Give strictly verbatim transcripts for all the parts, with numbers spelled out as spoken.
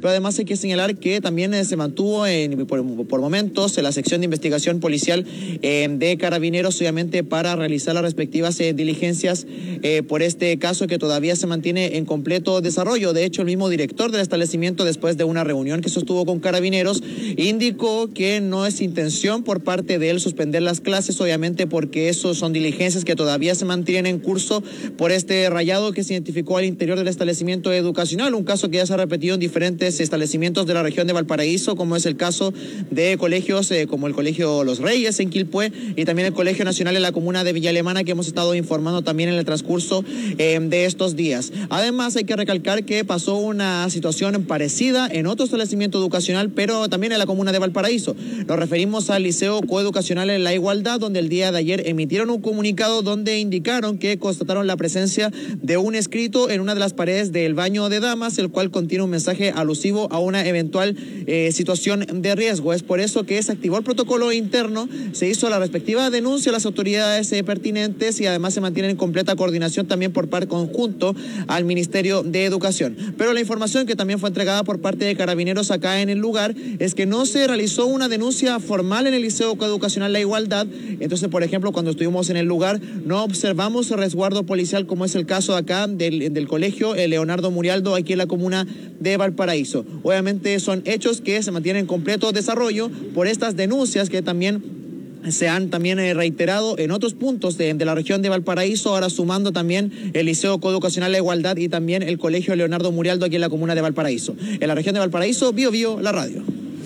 pero además hay que señalar que también eh, se mantuvo en, por, por momentos en la sección de investigación policial eh, de Carabineros, obviamente para realizar las respectivas eh, diligencias eh, por este caso que todavía se mantiene en completo desarrollo. De hecho, el mismo director del establecimiento, después de una reunión que sostuvo con Carabineros, indicó que no es intención por parte de él suspender las clases, obviamente porque eso son diligencias que todavía se mantienen en curso por este rayado que se identificó al interior del establecimiento educacional, un caso que ya se ha repetido en diferentes establecimientos de la región de Valparaíso, como es el caso de colegios eh, como el Colegio Los Reyes en Quilpué y también el Colegio Nacional en la comuna de Villa Alemana, que hemos estado informando también en el transcurso eh, de estos días. Además, hay que recalcar que pasó una situación parecida en otro establecimiento educacional, pero también en la comuna de Valparaíso. Nos referimos al Liceo Coeducacional en La Igualdad, donde el día de ayer emitieron un comunicado donde indicaron que constataron la presencia de un escrito en una de las paredes del baño de damas, el cual contiene un mensaje alusivo a una eventual eh, situación de riesgo. Es por eso que se activó el protocolo interno, se hizo la respectiva denuncia a las autoridades eh, pertinentes y además se mantiene en completa coordinación también por parte conjunto al Ministerio de Educación. Pero la información que también fue entregada por parte de Carabineros acá en el lugar es que no se realizó una denuncia formal en el Liceo Coeducacional La Igualdad. Entonces, por ejemplo, cuando estuvimos en el lugar no observamos resguardo policial, como es el caso acá del, del colegio Leonardo Murialdo aquí en la comuna de Valparaíso. Obviamente son hechos que se mantienen en completo desarrollo por estas denuncias que también se han también eh, reiterado en otros puntos de, de la región de Valparaíso, ahora sumando también el Liceo Coeducacional La Igualdad y también el Colegio Leonardo Murialdo aquí en la comuna de Valparaíso. En la región de Valparaíso, Bio Bio, la radio.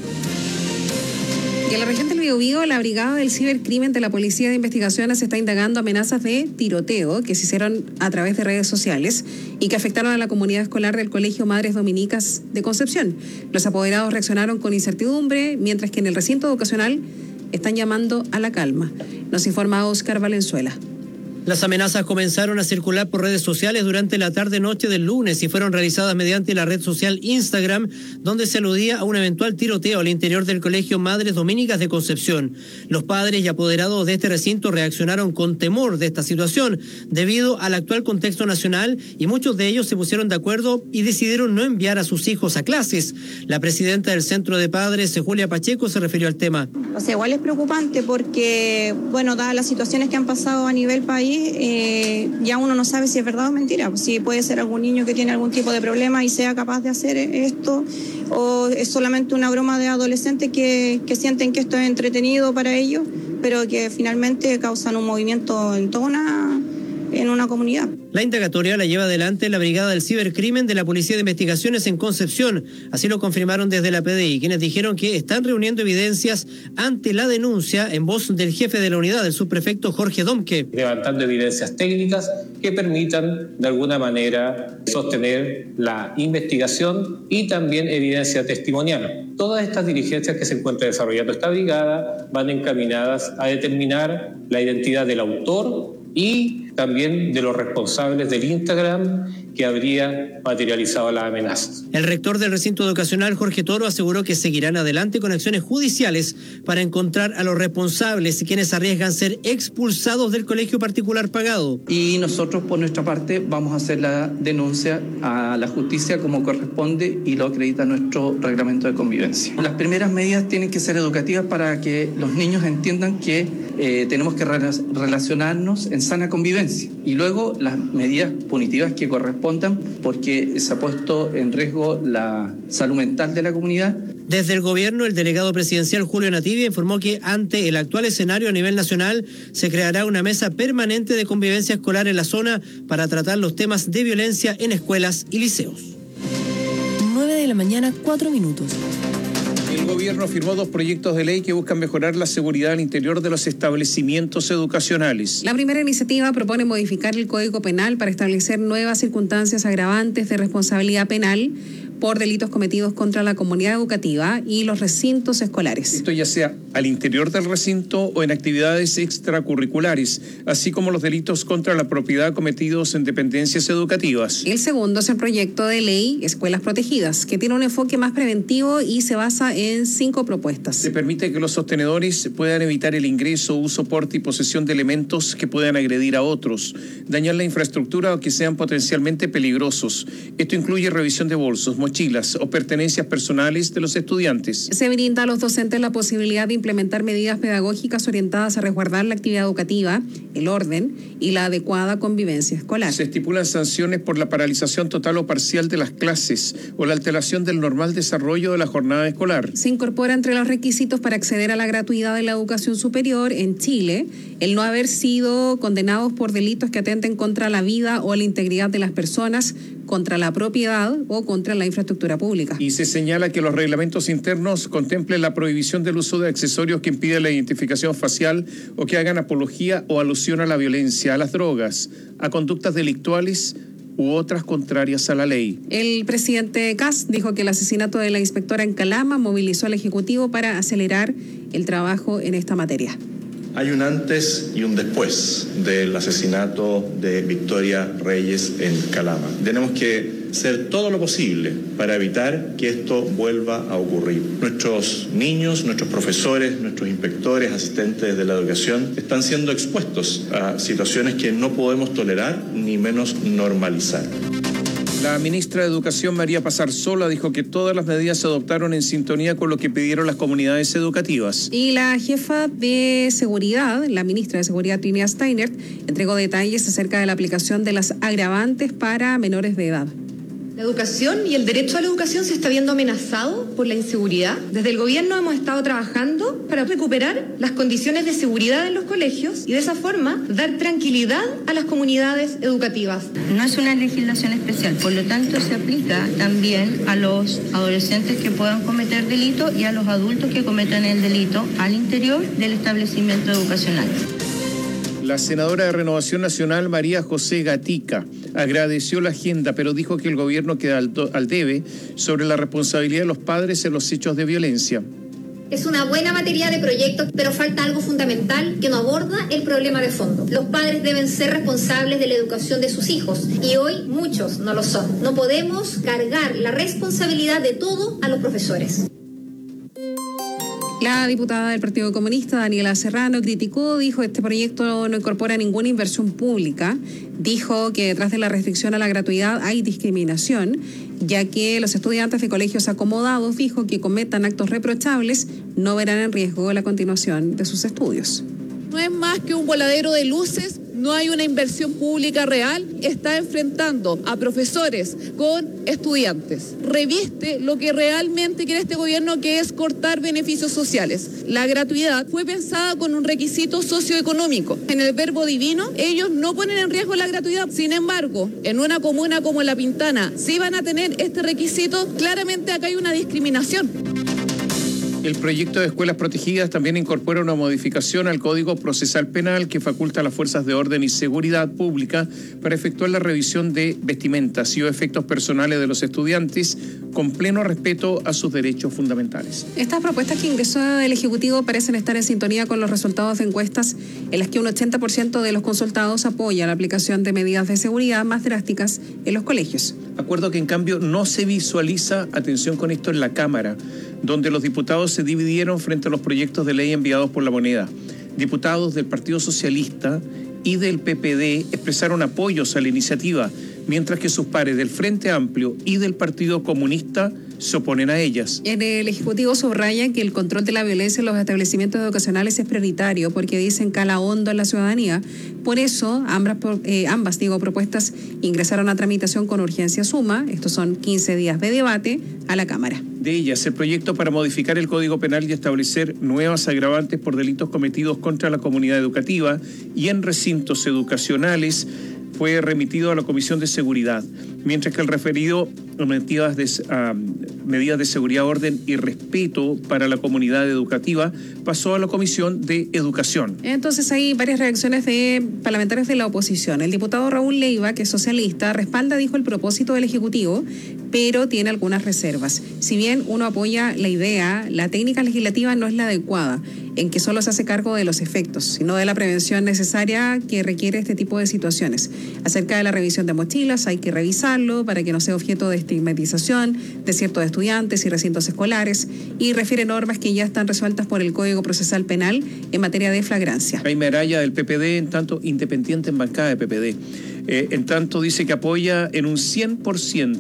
Y en la región del Biobío, la Brigada del Cibercrimen de la Policía de Investigaciones está indagando amenazas de tiroteo que se hicieron a través de redes sociales y que afectaron a la comunidad escolar del Colegio Madres Dominicas de Concepción. Los apoderados reaccionaron con incertidumbre, mientras que en el recinto educacional están llamando a la calma. Nos informa Oscar Valenzuela. Las amenazas comenzaron a circular por redes sociales durante la tarde-noche del lunes y fueron realizadas mediante la red social Instagram, donde se aludía a un eventual tiroteo al interior del Colegio Madres Dominicas de Concepción. Los padres y apoderados de este recinto reaccionaron con temor de esta situación debido al actual contexto nacional y muchos de ellos se pusieron de acuerdo y decidieron no enviar a sus hijos a clases. La presidenta del Centro de Padres, Julia Pacheco, se refirió al tema. O sea, igual es preocupante porque, bueno, dadas las situaciones que han pasado a nivel país, Eh, ya uno no sabe si es verdad o mentira, si puede ser algún niño que tiene algún tipo de problema y sea capaz de hacer esto, o es solamente una broma de adolescentes que, que sienten que esto es entretenido para ellos, pero que finalmente causan un movimiento en toda una, en una comunidad. La indagatoria la lleva adelante la Brigada del Cibercrimen de la Policía de Investigaciones en Concepción. Así lo confirmaron desde la P D I, quienes dijeron que están reuniendo evidencias ante la denuncia en voz del jefe de la unidad, el subprefecto Jorge Domke. Levantando evidencias técnicas que permitan de alguna manera sostener la investigación y también evidencia testimonial. Todas estas diligencias que se encuentra desarrollando esta brigada van encaminadas a determinar la identidad del autor y también de los responsables del Instagram que habría materializado las amenazas. El rector del recinto educacional, Jorge Toro, aseguró que seguirán adelante con acciones judiciales para encontrar a los responsables y quienes arriesgan ser expulsados del colegio particular pagado. Y nosotros, por nuestra parte, vamos a hacer la denuncia a la justicia como corresponde y lo acredita nuestro reglamento de convivencia. Las primeras medidas tienen que ser educativas para que los niños entiendan que eh, tenemos que relacionarnos en sana convivencia. Y luego las medidas punitivas que correspondan porque se ha puesto en riesgo la salud mental de la comunidad. Desde el gobierno, el delegado presidencial Julio Nativia informó que ante el actual escenario a nivel nacional se creará una mesa permanente de convivencia escolar en la zona para tratar los temas de violencia en escuelas y liceos. nueve de la mañana, cuatro minutos. El gobierno firmó dos proyectos de ley que buscan mejorar la seguridad al interior de los establecimientos educacionales. La primera iniciativa propone modificar el Código Penal para establecer nuevas circunstancias agravantes de responsabilidad penal por delitos cometidos contra la comunidad educativa y los recintos escolares. Esto ya sea al interior del recinto o en actividades extracurriculares, así como los delitos contra la propiedad cometidos en dependencias educativas. El segundo es el proyecto de ley Escuelas Protegidas, que tiene un enfoque más preventivo y se basa en cinco propuestas. Se permite que los sostenedores puedan evitar el ingreso, uso, porte y posesión de elementos que puedan agredir a otros, dañar la infraestructura o que sean potencialmente peligrosos. Esto incluye revisión de bolsos, mochilas o pertenencias personales de los estudiantes. Se brinda a los docentes la posibilidad de implementar medidas pedagógicas orientadas a resguardar la actividad educativa, el orden y la adecuada convivencia escolar. Se estipulan sanciones por la paralización total o parcial de las clases o la alteración del normal desarrollo de la jornada escolar. Se incorpora entre los requisitos para acceder a la gratuidad de la educación superior en Chile el no haber sido condenados por delitos que atenten contra la vida o la integridad de las personas, contra la propiedad o contra la infraestructura pública. Y se señala que los reglamentos internos contemplen la prohibición del uso de accesorios que impiden la identificación facial o que hagan apología o alusión a la violencia, a las drogas, a conductas delictuales u otras contrarias a la ley. El presidente Kast dijo que el asesinato de la inspectora en Calama movilizó al Ejecutivo para acelerar el trabajo en esta materia. Hay un antes y un después del asesinato de Victoria Reyes en Calama. Tenemos que hacer todo lo posible para evitar que esto vuelva a ocurrir. Nuestros niños, nuestros profesores, nuestros inspectores, asistentes de la educación están siendo expuestos a situaciones que no podemos tolerar ni menos normalizar. La ministra de Educación, María Pazarsola, dijo que todas las medidas se adoptaron en sintonía con lo que pidieron las comunidades educativas. Y la jefa de Seguridad, la ministra de Seguridad, Trinidad Steiner, entregó detalles acerca de la aplicación de las agravantes para menores de edad. La educación y el derecho a la educación se está viendo amenazado por la inseguridad. Desde el gobierno hemos estado trabajando para recuperar las condiciones de seguridad en los colegios y de esa forma dar tranquilidad a las comunidades educativas. No es una legislación especial, por lo tanto se aplica también a los adolescentes que puedan cometer delito y a los adultos que cometan el delito al interior del establecimiento educacional. La senadora de Renovación Nacional, María José Gatica, agradeció la agenda, pero dijo que el gobierno queda al, al debe sobre la responsabilidad de los padres en los hechos de violencia. Es una buena materia de proyectos, pero falta algo fundamental que no aborda el problema de fondo. Los padres deben ser responsables de la educación de sus hijos y hoy muchos no lo son. No podemos cargar la responsabilidad de todo a los profesores. La diputada del Partido Comunista, Daniela Serrano, criticó, dijo, este proyecto no incorpora ninguna inversión pública. Dijo que detrás de la restricción a la gratuidad hay discriminación, ya que los estudiantes de colegios acomodados, dijo, que cometan actos reprochables no verán en riesgo la continuación de sus estudios. No es más que un voladero de luces, no hay una inversión pública real, está enfrentando a profesores con estudiantes. Reviste lo que realmente quiere este gobierno, que es cortar beneficios sociales. La gratuidad fue pensada con un requisito socioeconómico. En el verbo divino, ellos no ponen en riesgo la gratuidad. Sin embargo, en una comuna como La Pintana, si van a tener este requisito, claramente acá hay una discriminación. El proyecto de escuelas protegidas también incorpora una modificación al Código Procesal Penal que faculta a las fuerzas de orden y seguridad pública para efectuar la revisión de vestimentas y o efectos personales de los estudiantes con pleno respeto a sus derechos fundamentales. Estas propuestas que ingresó el Ejecutivo parecen estar en sintonía con los resultados de encuestas en las que un ochenta por ciento de los consultados apoya la aplicación de medidas de seguridad más drásticas en los colegios. Acuerdo que en cambio no se visualiza, atención con esto, en la Cámara, donde los diputados se dividieron frente a los proyectos de ley enviados por la moneda. Diputados del Partido Socialista y del P P D expresaron apoyos a la iniciativa, mientras que sus pares del Frente Amplio y del Partido Comunista se oponen a ellas. En el Ejecutivo subrayan que el control de la violencia en los establecimientos educacionales es prioritario porque dicen cala hondo en la ciudadanía. Por eso, ambas, eh, ambas digo, propuestas ingresaron a tramitación con urgencia suma. Estos son quince días de debate a la Cámara. De ellas, el proyecto para modificar el Código Penal y establecer nuevas agravantes por delitos cometidos contra la comunidad educativa y en recintos educacionales fue remitido a la Comisión de Seguridad, mientras que el referido a medidas de, a medidas de seguridad, orden y respeto para la comunidad educativa pasó a la Comisión de Educación. Entonces hay varias reacciones de parlamentarios de la oposición. El diputado Raúl Leiva, que es socialista, respalda, dijo, el propósito del Ejecutivo, pero tiene algunas reservas. Si bien uno apoya la idea, la técnica legislativa no es la adecuada, en que solo se hace cargo de los efectos, sino de la prevención necesaria que requiere este tipo de situaciones. Acerca de la revisión de mochilas, hay que revisarlo para que no sea objeto de estigmatización de ciertos estudiantes y recintos escolares, y refiere normas que ya están resueltas por el Código Procesal Penal en materia de flagrancia. Jaime Araya, del P P D, en tanto independiente en bancada de P P D, eh, en tanto dice que apoya en un cien por ciento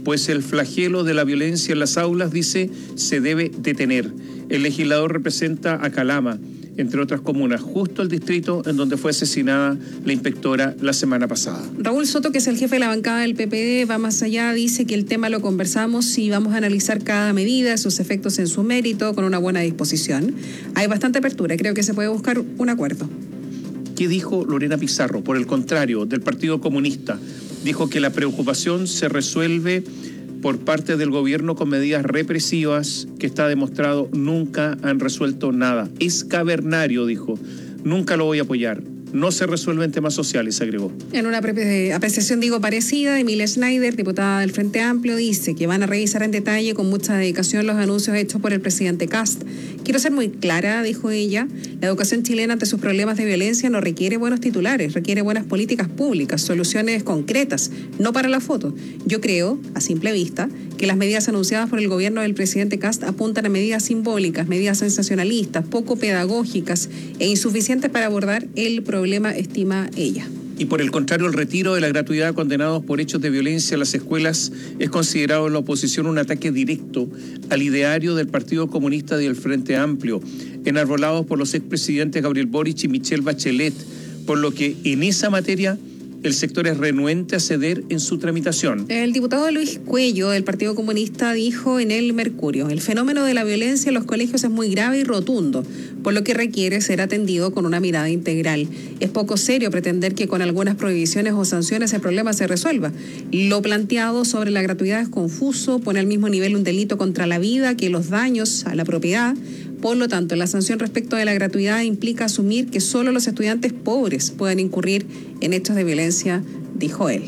pues el flagelo de la violencia en las aulas, dice, se debe detener. El legislador representa a Calama, entre otras comunas, justo el distrito en donde fue asesinada la inspectora la semana pasada. Raúl Soto, que es el jefe de la bancada del P P D, va más allá, dice que el tema lo conversamos y vamos a analizar cada medida, sus efectos en su mérito, con una buena disposición. Hay bastante apertura y creo que se puede buscar un acuerdo. ¿Qué dijo Lorena Pizarro? Por el contrario, del Partido Comunista. Dijo que la preocupación se resuelve por parte del gobierno con medidas represivas que está demostrado nunca han resuelto nada. Es cavernario, dijo. Nunca lo voy a apoyar. No se resuelven temas sociales, agregó. En una apreciación, digo, parecida, Emilia Schneider, diputada del Frente Amplio, dice que van a revisar en detalle con mucha dedicación los anuncios hechos por el presidente Kast. Quiero ser muy clara, dijo ella, la educación chilena ante sus problemas de violencia no requiere buenos titulares, requiere buenas políticas públicas, soluciones concretas, no para la foto. Yo creo, a simple vista, que las medidas anunciadas por el gobierno del presidente Kast apuntan a medidas simbólicas, medidas sensacionalistas, poco pedagógicas e insuficientes para abordar el problema, estima ella. Y por el contrario, el retiro de la gratuidad a condenados por hechos de violencia en las escuelas es considerado en la oposición un ataque directo al ideario del Partido Comunista y del Frente Amplio, enarbolados por los expresidentes Gabriel Boric y Michelle Bachelet, por lo que en esa materia el sector es renuente a ceder en su tramitación. El diputado Luis Cuello del Partido Comunista dijo en El Mercurio: el fenómeno de la violencia en los colegios es muy grave y rotundo, por lo que requiere ser atendido con una mirada integral. Es poco serio pretender que con algunas prohibiciones o sanciones el problema se resuelva. Lo planteado sobre la gratuidad es confuso, pone al mismo nivel un delito contra la vida que los daños a la propiedad. Por lo tanto, la sanción respecto de la gratuidad implica asumir que solo los estudiantes pobres pueden incurrir en hechos de violencia, dijo él.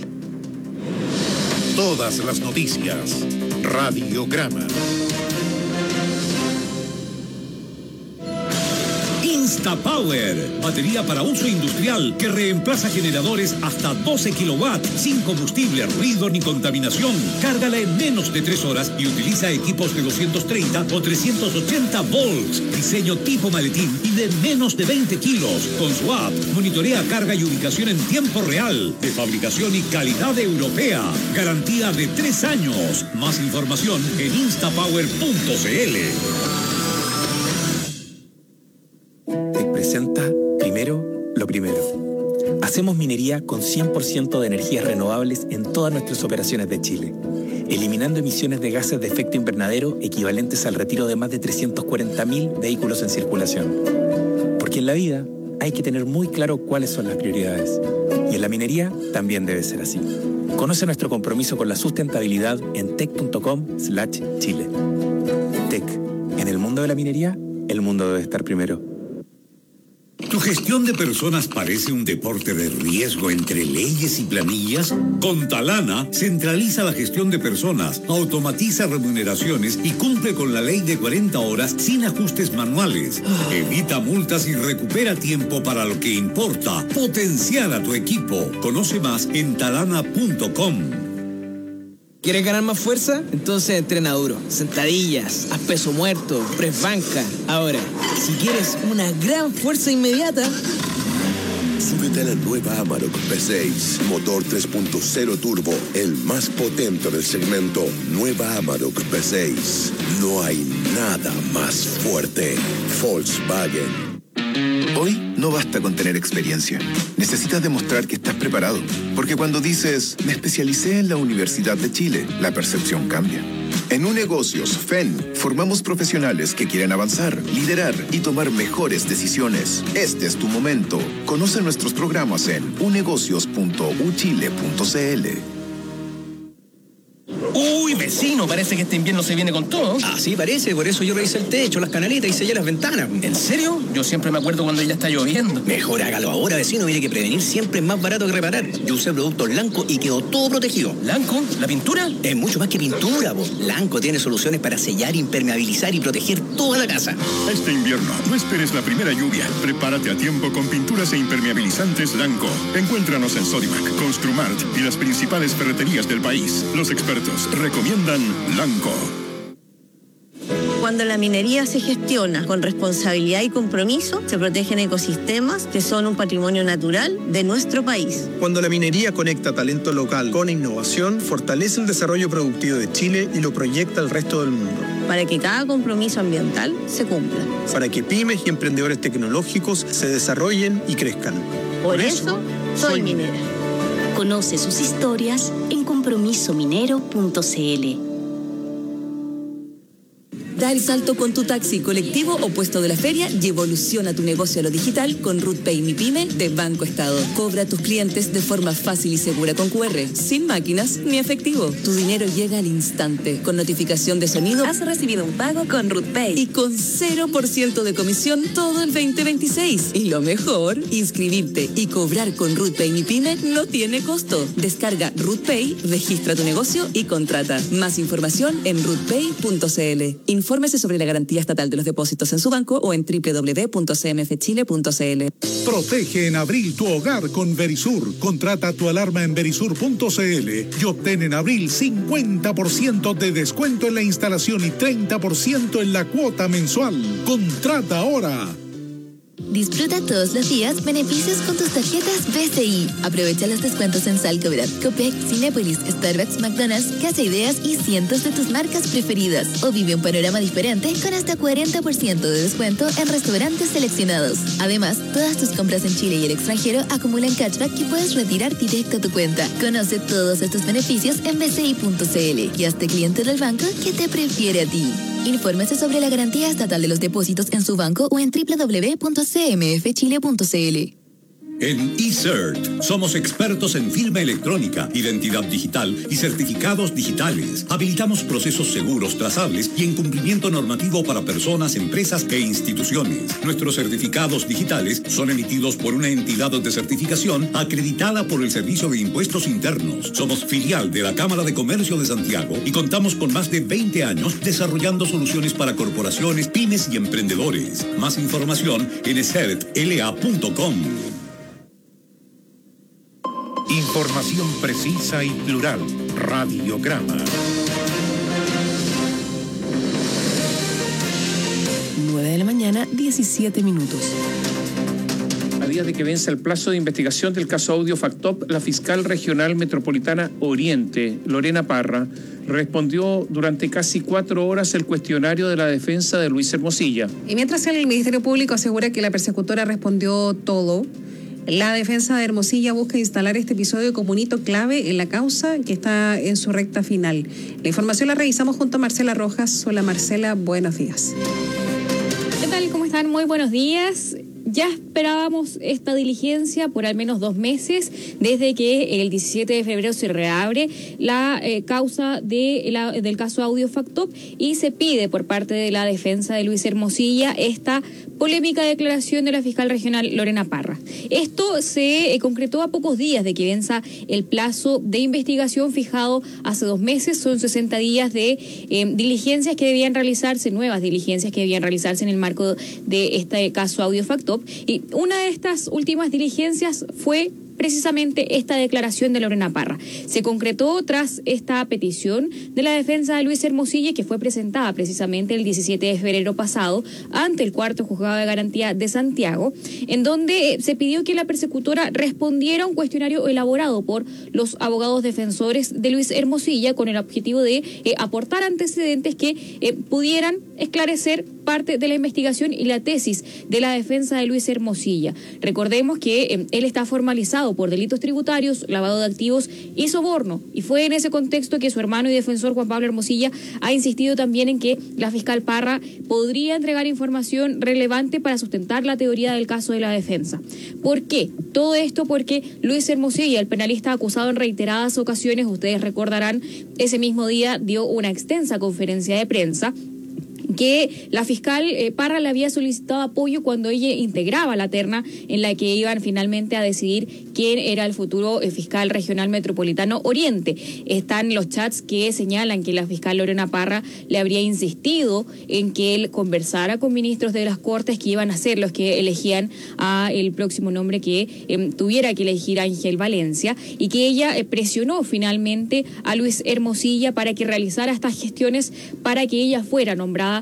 Todas las noticias. Radiograma. InstaPower, batería para uso industrial que reemplaza generadores hasta doce kilowatts, sin combustible, ruido ni contaminación. Cárgala en menos de tres horas y utiliza equipos de doscientos treinta o trescientos ochenta volts. Diseño tipo maletín y de menos de veinte kilos. Con su app, monitorea carga y ubicación en tiempo real, de fabricación y calidad europea. Garantía de tres años. Más información en instapower punto cl. Presenta primero lo primero. Hacemos minería con cien por ciento de energías renovables en todas nuestras operaciones de Chile, eliminando emisiones de gases de efecto invernadero equivalentes al retiro de más de trescientos cuarenta mil vehículos en circulación. Porque en la vida hay que tener muy claro cuáles son las prioridades. Y en la minería también debe ser así. Conoce nuestro compromiso con la sustentabilidad en tec punto com slash chile. Tec. En el mundo de la minería, el mundo debe estar primero. ¿Tu gestión de personas parece un deporte de riesgo entre leyes y planillas? Con Talana, centraliza la gestión de personas, automatiza remuneraciones y cumple con la ley de cuarenta horas sin ajustes manuales. Evita multas y recupera tiempo para lo que importa. Potenciar a tu equipo. Conoce más en talana punto com. ¿Quieres ganar más fuerza? Entonces entrena duro. Sentadillas, haz peso muerto, press banca. Ahora, si quieres una gran fuerza inmediata, súbete a la nueva Amarok V seis, motor tres punto cero turbo, el más potente del segmento. Nueva Amarok V seis. No hay nada más fuerte. Volkswagen. Hoy no basta con tener experiencia. Necesitas demostrar que estás preparado. Porque cuando dices, me especialicé en la Universidad de Chile, la percepción cambia. En Unegocios F E N formamos profesionales que quieren avanzar, liderar y tomar mejores decisiones. Este es tu momento. Conoce nuestros programas en unegocios punto u chile punto cl. Uy, vecino, parece que este invierno se viene con todo. Ah, sí, parece, por eso yo revisé el techo, las canaletas y sellé las ventanas. ¿En serio? Yo siempre me acuerdo cuando ya está lloviendo. Mejor hágalo ahora, vecino, mire que prevenir siempre es más barato que reparar. Yo usé productos Lanco y quedó todo protegido. ¿Lanco? ¿La pintura? Es mucho más que pintura, po. Lanco tiene soluciones para sellar, impermeabilizar y proteger toda la casa. Este invierno, no esperes la primera lluvia. Prepárate a tiempo con pinturas e impermeabilizantes Lanco. Encuéntranos en Sodimac, Construmart y las principales ferreterías del país. Los expertos recomiendan Lanco. Cuando la minería se gestiona con responsabilidad y compromiso, se protegen ecosistemas que son un patrimonio natural de nuestro país. Cuando la minería conecta talento local con innovación, fortalece el desarrollo productivo de Chile y lo proyecta al resto del mundo. Para que cada compromiso ambiental se cumpla. Para que pymes y emprendedores tecnológicos se desarrollen y crezcan. Por, Por eso, eso, soy minera. Conoce sus historias en compromiso minero punto c l. Da el salto con tu taxi, colectivo o puesto de la feria y evoluciona tu negocio a lo digital con RootPay Mi Pyme de Banco Estado. Cobra a tus clientes de forma fácil y segura con cu erre, sin máquinas ni efectivo. Tu dinero llega al instante. Con notificación de sonido, has recibido un pago con RootPay. Y con cero por ciento de comisión todo el veinte veintiséis. Y lo mejor, inscribirte y cobrar con RootPay Mi Pyme no tiene costo. Descarga RootPay, registra tu negocio y contrata. Más información en rootpay punto c l. Infórmese sobre la garantía estatal de los depósitos en su banco o en doble u doble u doble u punto c m f chile punto c l. Protege en abril tu hogar con Verisur. Contrata tu alarma en verisur punto c l y obtén en abril cincuenta por ciento de descuento en la instalación y treinta por ciento en la cuota mensual. Contrata ahora. Disfruta todos los días beneficios con tus tarjetas B C I. Aprovecha los descuentos en Salcobra, Copec, Cinépolis, Starbucks, McDonald's, Casa Ideas y cientos de tus marcas preferidas. O vive un panorama diferente con hasta cuarenta por ciento de descuento en restaurantes seleccionados. Además, todas tus compras en Chile y el extranjero acumulan cashback que puedes retirar directo a tu cuenta. Conoce todos estos beneficios en b c i punto c l y hazte cliente del banco que te prefiere a ti. Infórmese sobre la garantía estatal de los depósitos en su banco o en doble u doble u doble u punto c m f chile punto c l. En eCert somos expertos en firma electrónica, identidad digital y certificados digitales. Habilitamos procesos seguros, trazables y en cumplimiento normativo para personas, empresas e instituciones. Nuestros certificados digitales son emitidos por una entidad de certificación acreditada por el Servicio de Impuestos Internos. Somos filial de la Cámara de Comercio de Santiago y contamos con más de veinte años desarrollando soluciones para corporaciones, pymes y emprendedores. Más información en e cert l a punto com. Información precisa y plural. Radiograma. nueve de la mañana, diecisiete minutos. A días de que vence el plazo de investigación del caso Audio Factop, la fiscal regional metropolitana Oriente, Lorena Parra, respondió durante casi cuatro horas el cuestionario de la defensa de Luis Hermosilla. Y mientras el Ministerio Público asegura que la persecutora respondió todo, la defensa de Hermosilla busca instalar este episodio como un hito clave en la causa que está en su recta final. La información la revisamos junto a Marcela Rojas. Hola Marcela, buenos días. ¿Qué tal? ¿Cómo están? Muy buenos días. Ya esperábamos esta diligencia por al menos dos meses, desde que el diecisiete de febrero se reabre la eh, causa de la, del caso Audio Factop y se pide por parte de la defensa de Luis Hermosilla esta polémica declaración de la fiscal regional Lorena Parra. Esto se eh, concretó a pocos días de que venza el plazo de investigación fijado hace dos meses. Son sesenta días de eh, diligencias que debían realizarse, nuevas diligencias que debían realizarse en el marco de este caso Audio Factop. Y una de estas últimas diligencias fue precisamente esta declaración de Lorena Parra. Se concretó tras esta petición de la defensa de Luis Hermosilla, que fue presentada precisamente el diecisiete de febrero pasado ante el cuarto juzgado de garantía de Santiago, en donde se pidió que la persecutora respondiera a un cuestionario elaborado por los abogados defensores de Luis Hermosilla con el objetivo de eh, aportar antecedentes que eh, pudieran esclarecer parte de la investigación y la tesis de la defensa de Luis Hermosilla. Recordemos que eh, él está formalizado por delitos tributarios, lavado de activos y soborno, y fue en ese contexto que su hermano y defensor Juan Pablo Hermosilla ha insistido también en que la fiscal Parra podría entregar información relevante para sustentar la teoría del caso de la defensa. ¿Por qué? Todo esto porque Luis Hermosilla, el penalista acusado en reiteradas ocasiones, ustedes recordarán, ese mismo día dio una extensa conferencia de prensa que la fiscal eh, Parra le había solicitado apoyo cuando ella integraba la terna en la que iban finalmente a decidir quién era el futuro eh, fiscal regional metropolitano Oriente. Están los chats que señalan que la fiscal Lorena Parra le habría insistido en que él conversara con ministros de las Cortes que iban a ser los que elegían a el próximo nombre que eh, tuviera que elegir a Ángel Valencia, y que ella eh, presionó finalmente a Luis Hermosilla para que realizara estas gestiones para que ella fuera nombrada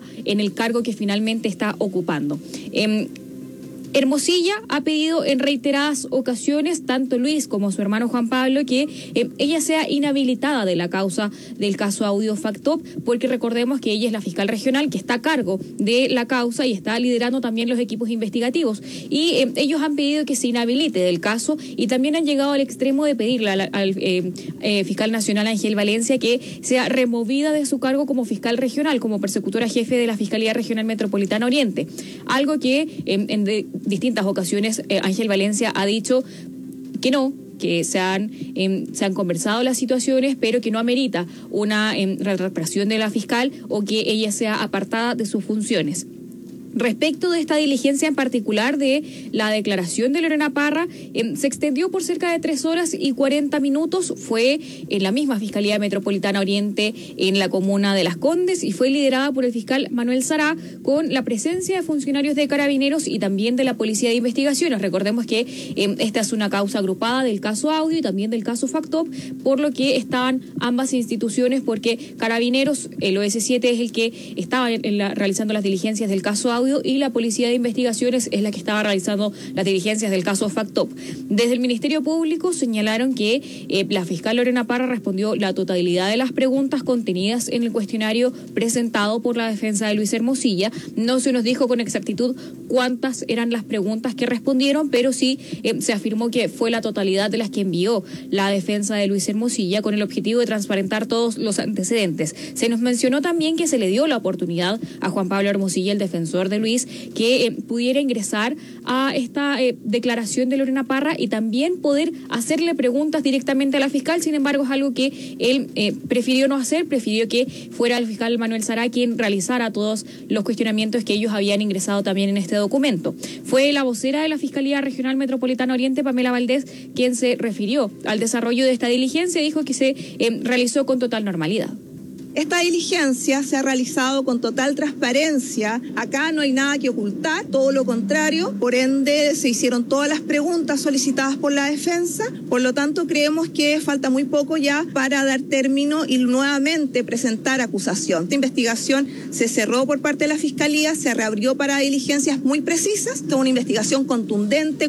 siga en el cargo que finalmente está ocupando. Eh, Hermosilla ha pedido en reiteradas ocasiones, tanto Luis como su hermano Juan Pablo, que eh, ella sea inhabilitada de la causa del caso Audio Factop, porque recordemos que ella es la fiscal regional que está a cargo de la causa y está liderando también los equipos investigativos. Y eh, ellos han pedido que se inhabilite del caso y también han llegado al extremo de pedirle al, al eh, eh, fiscal nacional Ángel Valencia que sea removida de su cargo como fiscal regional, como persecutora jefe de la Fiscalía Regional Metropolitana Oriente. Algo que eh, en de, distintas ocasiones eh, Ángel Valencia ha dicho que no, que se han, eh, se han conversado las situaciones, pero que no amerita una eh, retractación de la fiscal o que ella sea apartada de sus funciones. Respecto de esta diligencia en particular de la declaración de Lorena Parra, eh, se extendió por cerca de tres horas y cuarenta minutos, fue en la misma Fiscalía Metropolitana Oriente en la comuna de Las Condes y fue liderada por el fiscal Manuel Sará con la presencia de funcionarios de Carabineros y también de la Policía de Investigaciones. Recordemos que eh, esta es una causa agrupada del caso Audio y también del caso Factop, por lo que estaban ambas instituciones porque Carabineros, el O S siete es el que estaba en la, realizando las diligencias del caso Audio y la Policía de Investigaciones es la que estaba realizando las diligencias del caso Factop. Desde el Ministerio Público señalaron que eh, la fiscal Lorena Parra respondió la totalidad de las preguntas contenidas en el cuestionario presentado por la defensa de Luis Hermosilla. No se nos dijo con exactitud cuántas eran las preguntas que respondieron, pero sí eh, se afirmó que fue la totalidad de las que envió la defensa de Luis Hermosilla con el objetivo de transparentar todos los antecedentes. Se nos mencionó también que se le dio la oportunidad a Juan Pablo Hermosilla, el defensor de Luis, que eh, pudiera ingresar a esta eh, declaración de Lorena Parra y también poder hacerle preguntas directamente a la fiscal. Sin embargo, es algo que él eh, prefirió no hacer, prefirió que fuera el fiscal Manuel Sará quien realizara todos los cuestionamientos que ellos habían ingresado también en este documento. Fue la vocera de la Fiscalía Regional Metropolitana Oriente, Pamela Valdés, quien se refirió al desarrollo de esta diligencia y dijo que se eh, realizó con total normalidad. Esta diligencia se ha realizado con total transparencia. Acá no hay nada que ocultar, todo lo contrario. Por ende, se hicieron todas las preguntas solicitadas por la defensa. Por lo tanto, creemos que falta muy poco ya para dar término y nuevamente presentar acusación. Esta investigación se cerró por parte de la Fiscalía, se reabrió para diligencias muy precisas. Esta es una investigación contundente.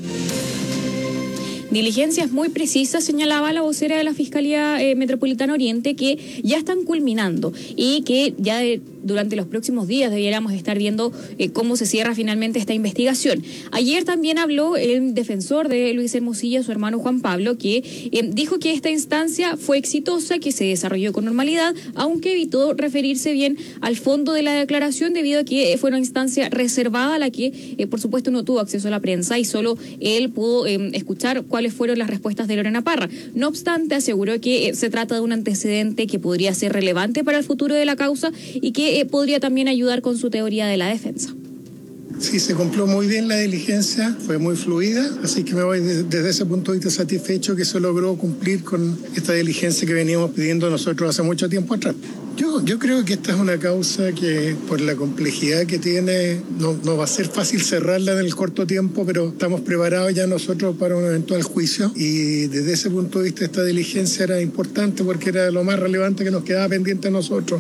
Diligencias muy precisas, señalaba la vocera de la Fiscalía eh, Metropolitana Oriente, que ya están culminando y que ya de, durante los próximos días debiéramos estar viendo eh, cómo se cierra finalmente esta investigación. Ayer también habló el defensor de Luis Hermosilla, su hermano Juan Pablo, que eh, dijo que esta instancia fue exitosa, que se desarrolló con normalidad, aunque evitó referirse bien al fondo de la declaración debido a que fue una instancia reservada a la que, eh, por supuesto, no tuvo acceso a la prensa y solo él pudo eh, escuchar cuál fueron las respuestas de Lorena Parra. No obstante, aseguró que eh, se trata de un antecedente que podría ser relevante para el futuro de la causa y que eh, podría también ayudar con su teoría de la defensa. Sí, se cumplió muy bien la diligencia, fue muy fluida, así que me voy de, desde ese punto de vista satisfecho que se logró cumplir con esta diligencia que veníamos pidiendo nosotros hace mucho tiempo atrás. Yo, yo creo que esta es una causa que, por la complejidad que tiene, no, no va a ser fácil cerrarla en el corto tiempo, pero estamos preparados ya nosotros para un eventual juicio y desde ese punto de vista esta diligencia era importante porque era lo más relevante que nos quedaba pendiente a nosotros.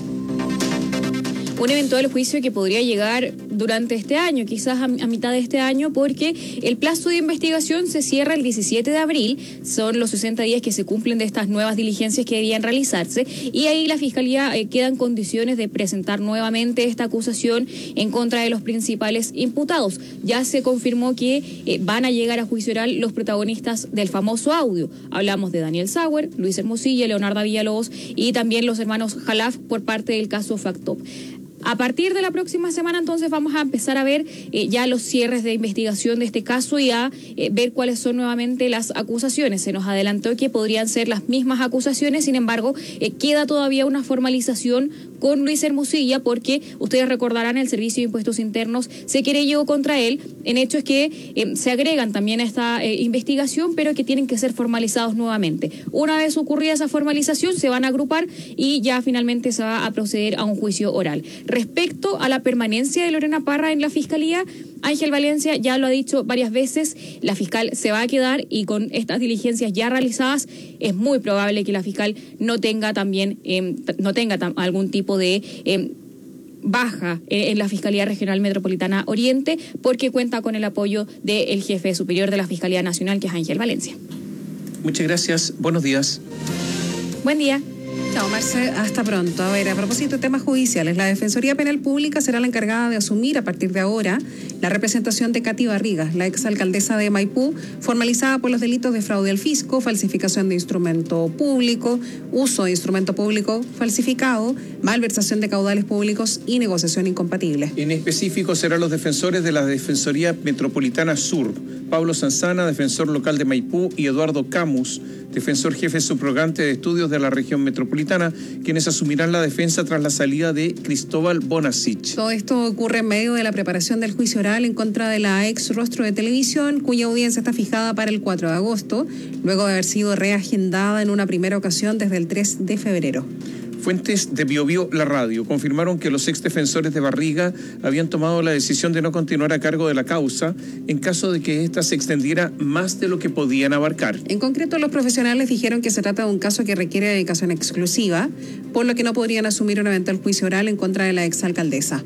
Un eventual juicio que podría llegar durante este año, quizás a, a mitad de este año, porque el plazo de investigación se cierra el diecisiete de abril, son los sesenta días que se cumplen de estas nuevas diligencias que debían realizarse, y ahí la Fiscalía eh, queda en condiciones de presentar nuevamente esta acusación en contra de los principales imputados. Ya se confirmó que eh, van a llegar a juicio oral los protagonistas del famoso audio. Hablamos de Daniel Sauer, Luis Hermosilla, Leonardo Villalobos y también los hermanos Jalaf por parte del caso Factop. A partir de la próxima semana, entonces, vamos a empezar a ver eh, ya los cierres de investigación de este caso y a eh, ver cuáles son nuevamente las acusaciones. Se nos adelantó que podrían ser las mismas acusaciones, sin embargo, eh, queda todavía una formalización con Luis Hermosilla porque, ustedes recordarán, el Servicio de Impuestos Internos se querelló contra él en hechos que eh, se agregan también a esta eh, investigación, pero que tienen que ser formalizados nuevamente. Una vez ocurrida esa formalización, se van a agrupar y ya finalmente se va a proceder a un juicio oral. Respecto a la permanencia de Lorena Parra en la Fiscalía, Ángel Valencia ya lo ha dicho varias veces, la fiscal se va a quedar y con estas diligencias ya realizadas es muy probable que la fiscal no tenga también, eh, no tenga tam- algún tipo de... Eh, baja eh, en la Fiscalía Regional Metropolitana Oriente, porque cuenta con el apoyo del jefe superior de la Fiscalía Nacional, que es Ángel Valencia. Muchas gracias. Buenos días. Buen día. Chao, Marce, hasta pronto. A ver, a propósito de temas judiciales, la Defensoría Penal Pública será la encargada de asumir a partir de ahora la representación de Katy Barriga, la exalcaldesa de Maipú, formalizada por los delitos de fraude al fisco, falsificación de instrumento público, uso de instrumento público falsificado, malversación de caudales públicos y negociación incompatible. En específico serán los defensores de la Defensoría Metropolitana Sur, Pablo Sanzana, defensor local de Maipú, y Eduardo Camus, defensor jefe subrogante de estudios de la región metropolitana, quienes asumirán la defensa tras la salida de Cristóbal Bonasich. Todo esto ocurre en medio de la preparación del juicio oral en contra de la ex rostro de televisión, cuya audiencia está fijada para el cuatro de agosto, luego de haber sido reagendada en una primera ocasión desde el tres de febrero. Fuentes de Biobío La Radio confirmaron que los ex defensores de Barriga habían tomado la decisión de no continuar a cargo de la causa en caso de que ésta se extendiera más de lo que podían abarcar. En concreto, los profesionales dijeron que se trata de un caso que requiere dedicación exclusiva, por lo que no podrían asumir un eventual juicio oral en contra de la exalcaldesa.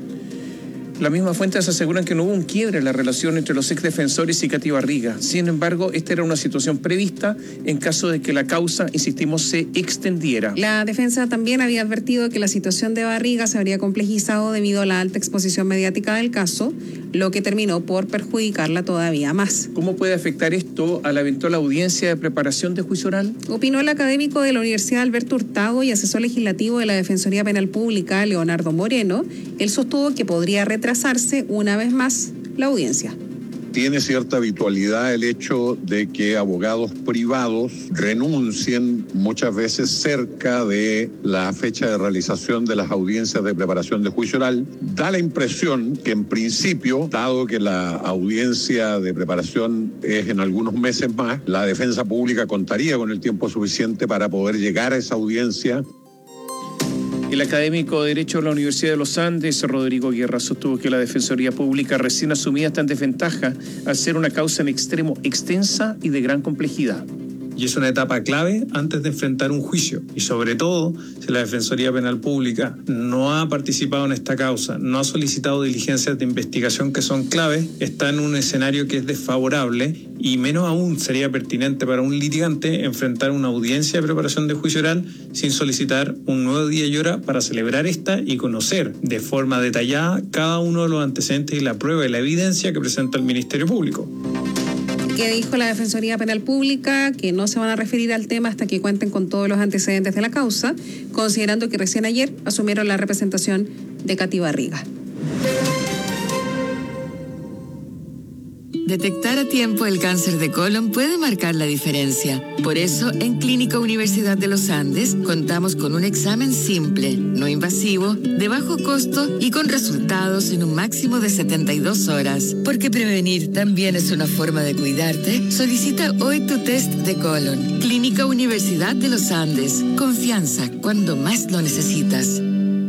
Las mismas fuentes aseguran que no hubo un quiebre en la relación entre los exdefensores y Katy Barriga. Sin embargo, esta era una situación prevista en caso de que la causa, insistimos, se extendiera. La defensa también había advertido que la situación de Barriga se habría complejizado debido a la alta exposición mediática del caso, lo que terminó por perjudicarla todavía más. ¿Cómo puede afectar esto a la eventual audiencia de preparación de juicio oral? Opinó el académico de la Universidad Alberto Hurtado y asesor legislativo de la Defensoría Penal Pública, Leonardo Moreno. Él sostuvo que podría retrasar retrasarse una vez más la audiencia. Tiene cierta habitualidad el hecho de que abogados privados renuncien muchas veces cerca de la fecha de realización de las audiencias de preparación de juicio oral. Da la impresión que en principio, dado que la audiencia de preparación es en algunos meses más, la defensa pública contaría con el tiempo suficiente para poder llegar a esa audiencia. El académico de Derecho de la Universidad de los Andes, Rodrigo Guerra, sostuvo que la Defensoría Pública recién asumida está en desventaja al ser una causa en extremo extensa y de gran complejidad. Y es una etapa clave antes de enfrentar un juicio. Y sobre todo, si la Defensoría Penal Pública no ha participado en esta causa, no ha solicitado diligencias de investigación que son claves, está en un escenario que es desfavorable y menos aún sería pertinente para un litigante enfrentar una audiencia de preparación de juicio oral sin solicitar un nuevo día y hora para celebrar esta y conocer de forma detallada cada uno de los antecedentes y la prueba y la evidencia que presenta el Ministerio Público. Que dijo la Defensoría Penal Pública que no se van a referir al tema hasta que cuenten con todos los antecedentes de la causa, considerando que recién ayer asumieron la representación de Katy Barriga. Detectar a tiempo el cáncer de colon puede marcar la diferencia. Por eso, en Clínica Universidad de los Andes, contamos con un examen simple, no invasivo, de bajo costo y con resultados en un máximo de setenta y dos horas. Porque prevenir también es una forma de cuidarte, solicita hoy tu test de colon. Clínica Universidad de los Andes. Confianza cuando más lo necesitas.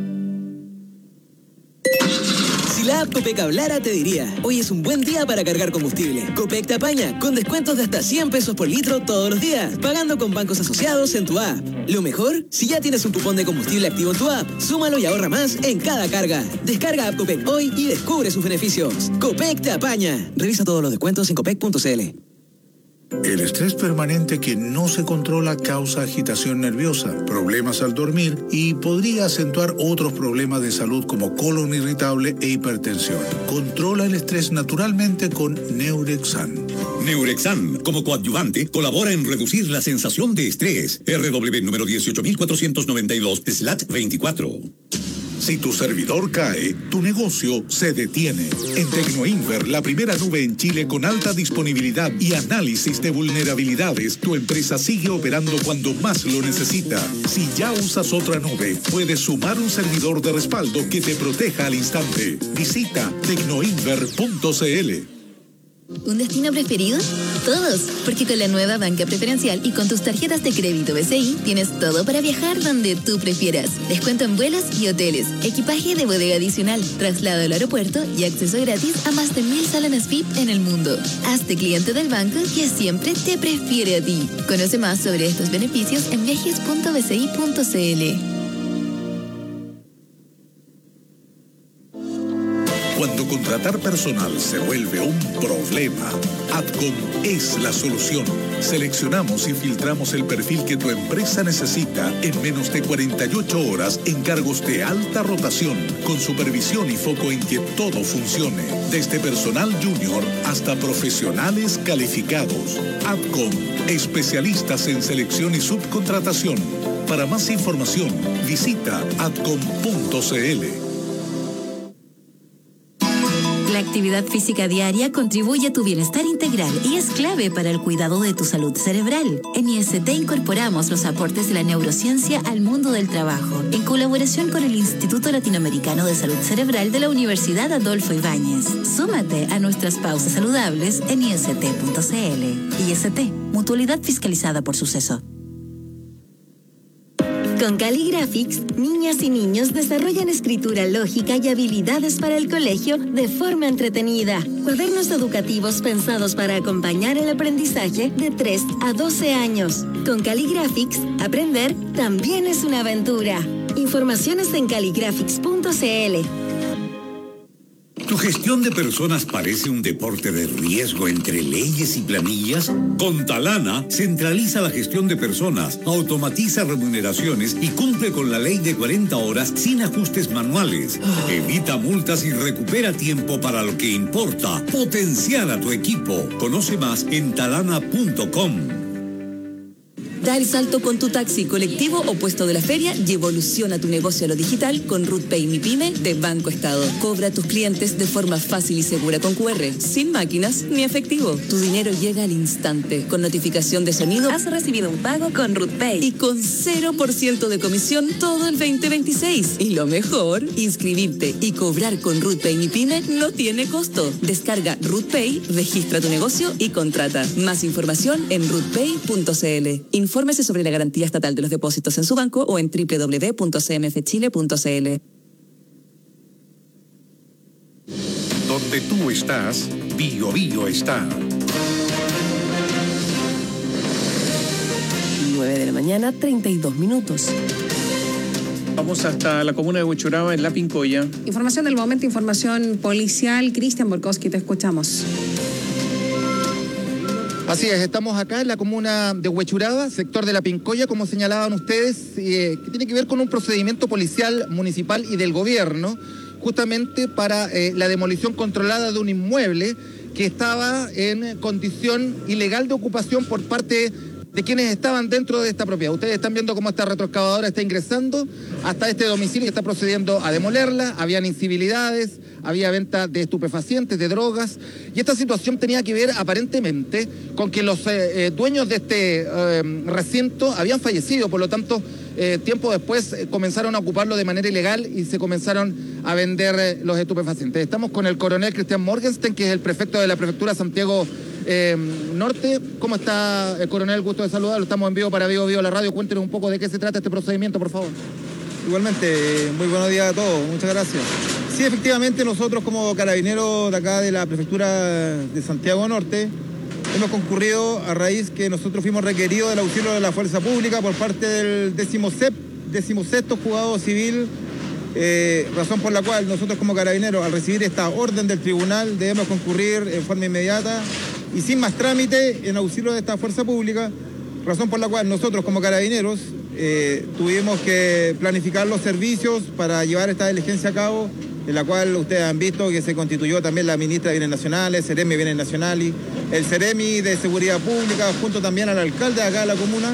Si la app Copec hablara, te diría, hoy es un buen día para cargar combustible. Copec te apaña, con descuentos de hasta cien pesos por litro todos los días, pagando con bancos asociados en tu app. Lo mejor, si ya tienes un cupón de combustible activo en tu app, súmalo y ahorra más en cada carga. Descarga app Copec hoy y descubre sus beneficios. Copec te apaña. Revisa todos los descuentos en copec punto c l. El estrés permanente que no se controla causa agitación nerviosa, problemas al dormir y podría acentuar otros problemas de salud como colon irritable e hipertensión. Controla el estrés naturalmente con Neurexan. Neurexan, como coadyuvante, colabora en reducir la sensación de estrés. R W número dieciocho mil cuatrocientos noventa y dos slash veinticuatro. Si tu servidor cae, tu negocio se detiene. En Tecnoinver, la primera nube en Chile con alta disponibilidad y análisis de vulnerabilidades, tu empresa sigue operando cuando más lo necesita. Si ya usas otra nube, puedes sumar un servidor de respaldo que te proteja al instante. Visita tecnoinver punto c l. ¿Un destino preferido? Todos, porque con la nueva banca preferencial y con tus tarjetas de crédito B C I tienes todo para viajar donde tú prefieras. Descuento en vuelos y hoteles, equipaje de bodega adicional, traslado al aeropuerto y acceso gratis a más de mil salones V I P en el mundo. Hazte cliente del banco que siempre te prefiere a ti. Conoce más sobre estos beneficios en viajes punto b c i punto c l. Cuando contratar personal se vuelve un problema, Adcom es la solución. Seleccionamos y filtramos el perfil que tu empresa necesita en menos de cuarenta y ocho horas en cargos de alta rotación, con supervisión y foco en que todo funcione, desde personal junior hasta profesionales calificados. Adcom, especialistas en selección y subcontratación. Para más información, visita adcom punto c l. La actividad física diaria contribuye a tu bienestar integral y es clave para el cuidado de tu salud cerebral. En I S T incorporamos los aportes de la neurociencia al mundo del trabajo, en colaboración con el Instituto Latinoamericano de Salud Cerebral de la Universidad Adolfo Ibáñez. Súmate a nuestras pausas saludables en i s t punto c l. I S T, mutualidad fiscalizada por Suceso. Con Caligraphics, niñas y niños desarrollan escritura lógica y habilidades para el colegio de forma entretenida. Cuadernos educativos pensados para acompañar el aprendizaje de tres a doce años. Con Caligraphics, aprender también es una aventura. Informaciones en caligraphics punto c l. ¿Tu gestión de personas parece un deporte de riesgo entre leyes y planillas? Con Talana, centraliza la gestión de personas, automatiza remuneraciones y cumple con la ley de cuarenta horas sin ajustes manuales. Evita multas y recupera tiempo para lo que importa. Potenciar a tu equipo. Conoce más en talana punto com. Da el salto con tu taxi, colectivo o puesto de la feria y evoluciona tu negocio a lo digital con RutPay Mi Pyme de Banco Estado. Cobra a tus clientes de forma fácil y segura con cu erre, sin máquinas ni efectivo. Tu dinero llega al instante. Con notificación de sonido, has recibido un pago con RutPay. Y con cero por ciento de comisión todo el veinte veintiséis. Y lo mejor, inscribirte y cobrar con RutPay Mi Pyme no tiene costo. Descarga RutPay, registra tu negocio y contrata. Más información en rutpay punto c l. Infórmese sobre la garantía estatal de los depósitos en su banco o en doble u doble u doble u punto c m f chile punto c l. Donde tú estás, Bio Bio está. nueve de la mañana, treinta y dos minutos. Vamos hasta la comuna de Huechuraba, en La Pincoya. Información del momento, información policial. Cristian Borkowski, te escuchamos. Así es, estamos acá en la comuna de Huechuraba, sector de La Pincoya, como señalaban ustedes, eh, que tiene que ver con un procedimiento policial municipal y del gobierno, justamente para eh, la demolición controlada de un inmueble que estaba en condición ilegal de ocupación por parte de quienes estaban dentro de esta propiedad. Ustedes están viendo cómo esta retroexcavadora está ingresando hasta este domicilio y está procediendo a demolerla. Habían incivilidades, había venta de estupefacientes, de drogas, y esta situación tenía que ver aparentemente con que los eh, dueños de este eh, recinto habían fallecido, por lo tanto, eh, tiempo después eh, comenzaron a ocuparlo de manera ilegal y se comenzaron a vender eh, los estupefacientes. Estamos con el coronel Cristian Morgenstern, que es el prefecto de la prefectura Santiago Eh, Norte. ¿Cómo está, el coronel? Gusto de saludarlo. Estamos en vivo para Vivo Vivo la radio. Cuéntenos un poco de qué se trata este procedimiento, por favor. Igualmente, muy buenos días a todos. Muchas gracias. Sí, efectivamente, nosotros como carabineros de acá de la prefectura de Santiago Norte hemos concurrido a raíz que nosotros fuimos requeridos del auxilio de la fuerza pública por parte del decimosexto juzgado civil, eh, razón por la cual nosotros como carabineros, al recibir esta orden del tribunal, debemos concurrir en forma inmediata y sin más trámite en auxilio de esta fuerza pública, razón por la cual nosotros como carabineros eh, tuvimos que planificar los servicios para llevar esta diligencia a cabo, en la cual ustedes han visto que se constituyó también la ministra de Bienes Nacionales, Seremi de Bienes Nacionales, el Seremi de Seguridad Pública, junto también al alcalde de acá de la comuna,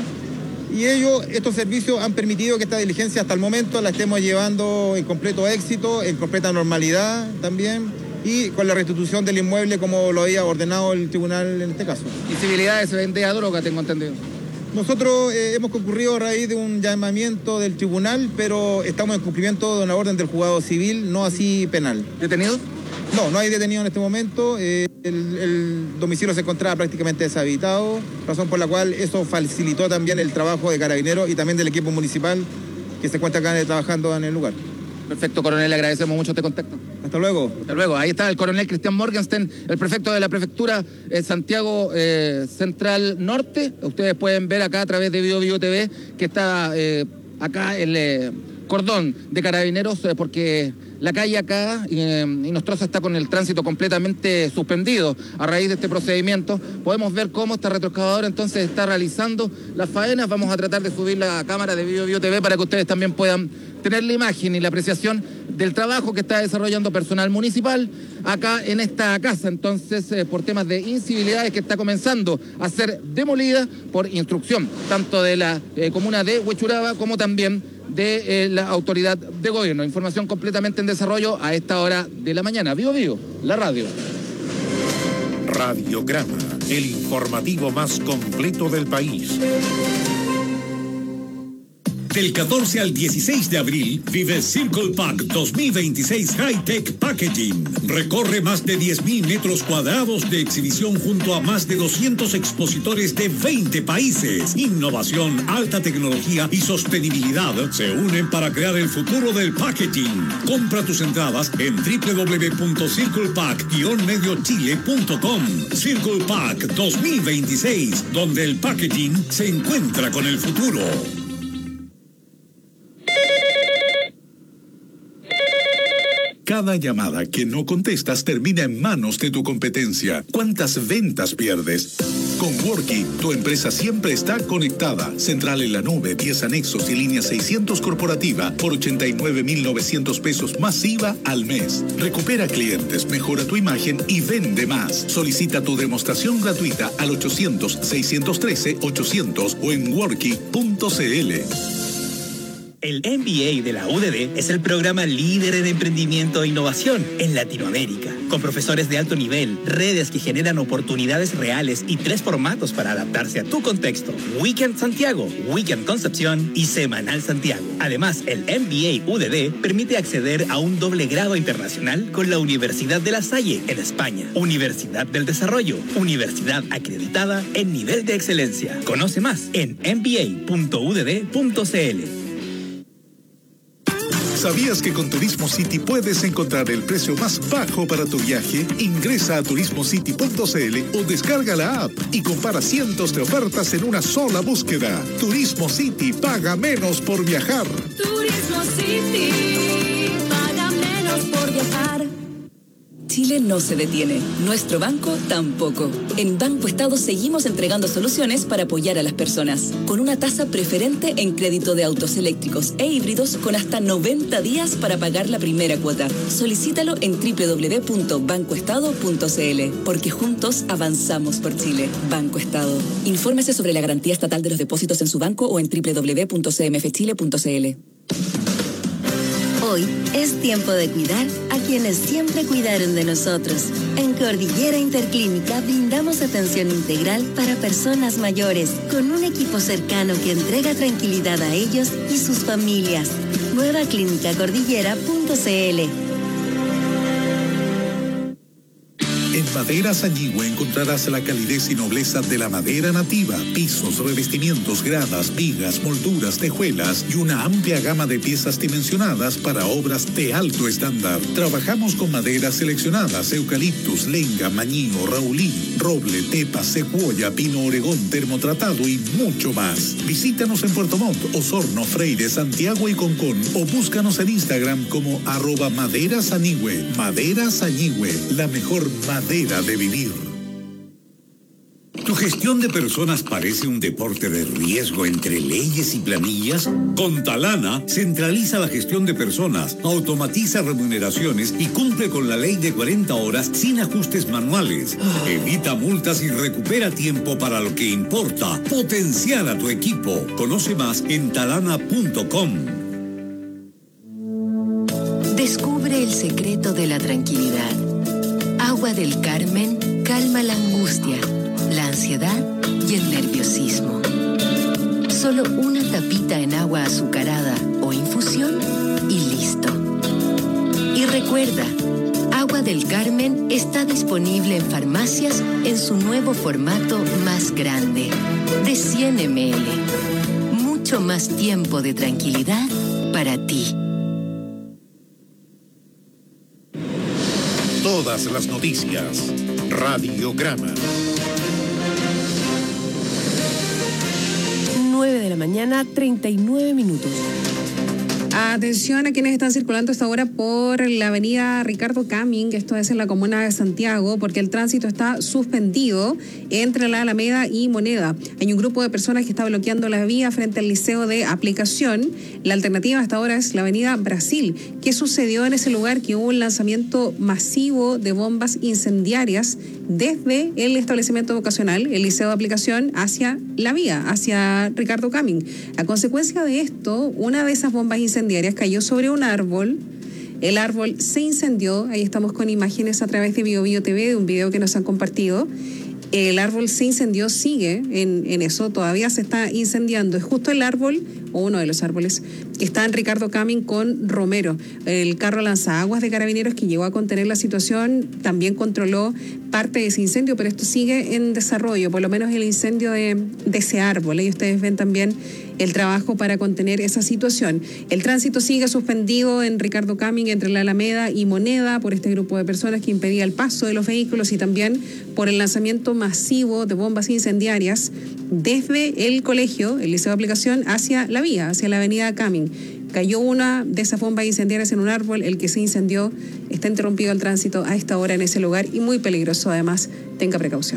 y ellos, estos servicios han permitido que esta diligencia hasta el momento la estemos llevando en completo éxito, en completa normalidad también, y con la restitución del inmueble como lo había ordenado el tribunal en este caso. Incivilidades, se vendía droga, tengo entendido. Nosotros eh, hemos concurrido a raíz de un llamamiento del tribunal, pero estamos en cumplimiento de una orden del juzgado civil, no así penal. ¿Detenidos? No, no hay detenidos en este momento. Eh, el, el domicilio se encontraba prácticamente deshabitado, razón por la cual eso facilitó también el trabajo de carabineros y también del equipo municipal que se encuentra acá trabajando en el lugar. Perfecto, coronel, le agradecemos mucho este contacto. Hasta luego. Hasta luego. Ahí está el coronel Cristian Morgenstern, el prefecto de la prefectura eh, Santiago eh, Central Norte. Ustedes pueden ver acá a través de Vivo Vivo T V que está eh, acá el eh, cordón de carabineros eh, porque la calle acá, eh, Inostroza está con el tránsito completamente suspendido a raíz de este procedimiento. Podemos ver cómo esta retroexcavadora entonces está realizando las faenas. Vamos a tratar de subir la cámara de Bio Bio T V para que ustedes también puedan tener la imagen y la apreciación del trabajo que está desarrollando personal municipal acá en esta casa. Entonces, eh, por temas de incivilidades que está comenzando a ser demolida por instrucción tanto de la eh, comuna de Huechuraba como también de eh, la autoridad de gobierno. Información completamente en desarrollo a esta hora de la mañana. Vivo Vivo, la radio. Radiograma, el informativo más completo del país. Del catorce al dieciséis de abril, vive Circle Pack dos mil veintiséis High Tech Packaging. Recorre más de diez mil metros cuadrados de exhibición junto a más de doscientos expositores de veinte países. Innovación, alta tecnología y sostenibilidad se unen para crear el futuro del packaging. Compra tus entradas en doble u doble u doble u punto circle pack guion medio chile punto com. Circle Pack dos mil veintiséis, donde el packaging se encuentra con el futuro. Cada llamada que no contestas termina en manos de tu competencia. ¿Cuántas ventas pierdes? Con Worky, tu empresa siempre está conectada. Central en la nube, diez anexos y línea seiscientos corporativa por ochenta y nueve mil novecientos pesos más I V A al mes. Recupera clientes, mejora tu imagen y vende más. Solicita tu demostración gratuita al ochocientos, seiscientos trece, ochocientos o en worky punto c l. El M B A de la U D D es el programa líder en emprendimiento e innovación en Latinoamérica, con profesores de alto nivel, redes que generan oportunidades reales y tres formatos para adaptarse a tu contexto: Weekend Santiago, Weekend Concepción y Semanal Santiago. Además, el M B A U D D permite acceder a un doble grado internacional con la Universidad de La Salle en España, Universidad del Desarrollo, universidad acreditada en nivel de excelencia. Conoce más en m b a punto u d d punto c l. ¿Sabías que con Turismo City puedes encontrar el precio más bajo para tu viaje? Ingresa a turismo city punto c l o descarga la app y compara cientos de ofertas en una sola búsqueda. Turismo City, paga menos por viajar. Turismo City, paga menos por viajar. Chile no se detiene, nuestro banco tampoco. En Banco Estado seguimos entregando soluciones para apoyar a las personas, con una tasa preferente en crédito de autos eléctricos e híbridos con hasta noventa días para pagar la primera cuota. Solicítalo en doble u doble u doble u punto banco estado punto c l, porque juntos avanzamos por Chile. Banco Estado. Infórmese sobre la garantía estatal de los depósitos en su banco o en doble u doble u doble u punto c m f chile punto c l. Hoy es tiempo de cuidar a quienes siempre cuidaron de nosotros. En Cordillera Interclínica brindamos atención integral para personas mayores, con un equipo cercano que entrega tranquilidad a ellos y sus familias. nueva clínica cordillera punto c l. En Maderas Añigüe encontrarás la calidez y nobleza de la madera nativa, pisos, revestimientos, gradas, vigas, molduras, tejuelas y una amplia gama de piezas dimensionadas para obras de alto estándar. Trabajamos con maderas seleccionadas: eucaliptus, lenga, mañío, raulí, roble, tepa, secuoya, pino oregón, termotratado y mucho más. Visítanos en Puerto Montt, Osorno, Freire, Santiago y Concón o búscanos en Instagram como arroba Maderas Añigüe. Maderas Añigüe, la mejor madera de vivir. ¿Tu gestión de personas parece un deporte de riesgo entre leyes y planillas? Con Talana centraliza la gestión de personas, automatiza remuneraciones y cumple con la ley de cuarenta horas sin ajustes manuales. Evita multas y recupera tiempo para lo que importa: potenciar a tu equipo. Conoce más en talana punto com. Descubre el secreto de la tranquilidad. Agua del Carmen calma la angustia, la ansiedad y el nerviosismo. Solo una tapita en agua azucarada o infusión y listo. Y recuerda, Agua del Carmen está disponible en farmacias en su nuevo formato más grande, de cien mililitros. Mucho más tiempo de tranquilidad para ti. Todas las noticias. Radiograma. nueve de la mañana, treinta y nueve minutos. Atención a quienes están circulando hasta ahora por la avenida Ricardo Camin, que esto es en la comuna de Santiago, porque el tránsito está suspendido entre la Alameda y Moneda. Hay un grupo de personas que está bloqueando la vía frente al Liceo de Aplicación. La alternativa hasta ahora es la avenida Brasil. ¿Qué sucedió en ese lugar? Que hubo un lanzamiento masivo de bombas incendiarias desde el establecimiento vocacional, el Liceo de Aplicación, hacia la vía, hacia Ricardo Camin. A consecuencia de esto, una de esas bombas incendiarias cayó sobre un árbol. El árbol se incendió. Ahí estamos con imágenes a través de Bio Bio T V, de un video que nos han compartido. El árbol se incendió, sigue en, en eso, todavía se está incendiando. Es justo el árbol, o uno de los árboles, que está en Ricardo Camin con Romero. El carro lanzaguas de Carabineros que llegó a contener la situación también controló parte de ese incendio, pero esto sigue en desarrollo, por lo menos el incendio de, de ese árbol. Y ustedes ven también el trabajo para contener esa situación. El tránsito sigue suspendido en Ricardo Camin entre la Alameda y Moneda por este grupo de personas que impedía el paso de los vehículos y también por el lanzamiento masivo de bombas incendiarias desde el colegio, el Liceo de Aplicación, hacia la vía, hacia la avenida Camin. Cayó una de esas bombas incendiarias en un árbol, el que se incendió. Está interrumpido el tránsito a esta hora en ese lugar y muy peligroso además. Tenga precaución.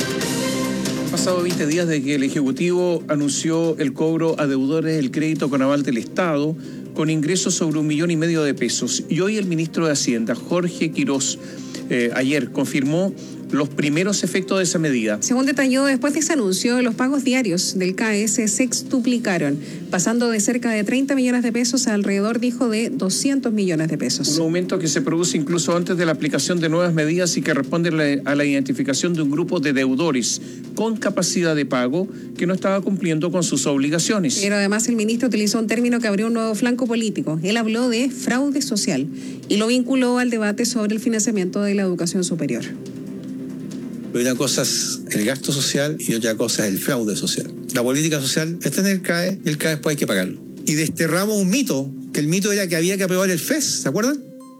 Pasado veinte días de que el Ejecutivo anunció el cobro a deudores del crédito con aval del Estado con ingresos sobre un millón y medio de pesos. Y hoy el ministro de Hacienda, Jorge Quirós, eh, ayer confirmó los primeros efectos de esa medida. Según detalló, después de ese anuncio, los pagos diarios del C A E se sextuplicaron, pasando de cerca de treinta millones de pesos a alrededor, dijo, de doscientos millones de pesos. Un aumento que se produce incluso antes de la aplicación de nuevas medidas y que responde a la identificación de un grupo de deudores con capacidad de pago que no estaba cumpliendo con sus obligaciones. Pero además el ministro utilizó un término que abrió un nuevo flanco político. Él habló de fraude social y lo vinculó al debate sobre el financiamiento de la educación superior. Una cosa es el gasto social y otra cosa es el fraude social. La política social está en el C A E y el C A E después hay que pagarlo. Y desterramos un mito, que el mito era que había que aprobar el F E S, ¿se acuerdan?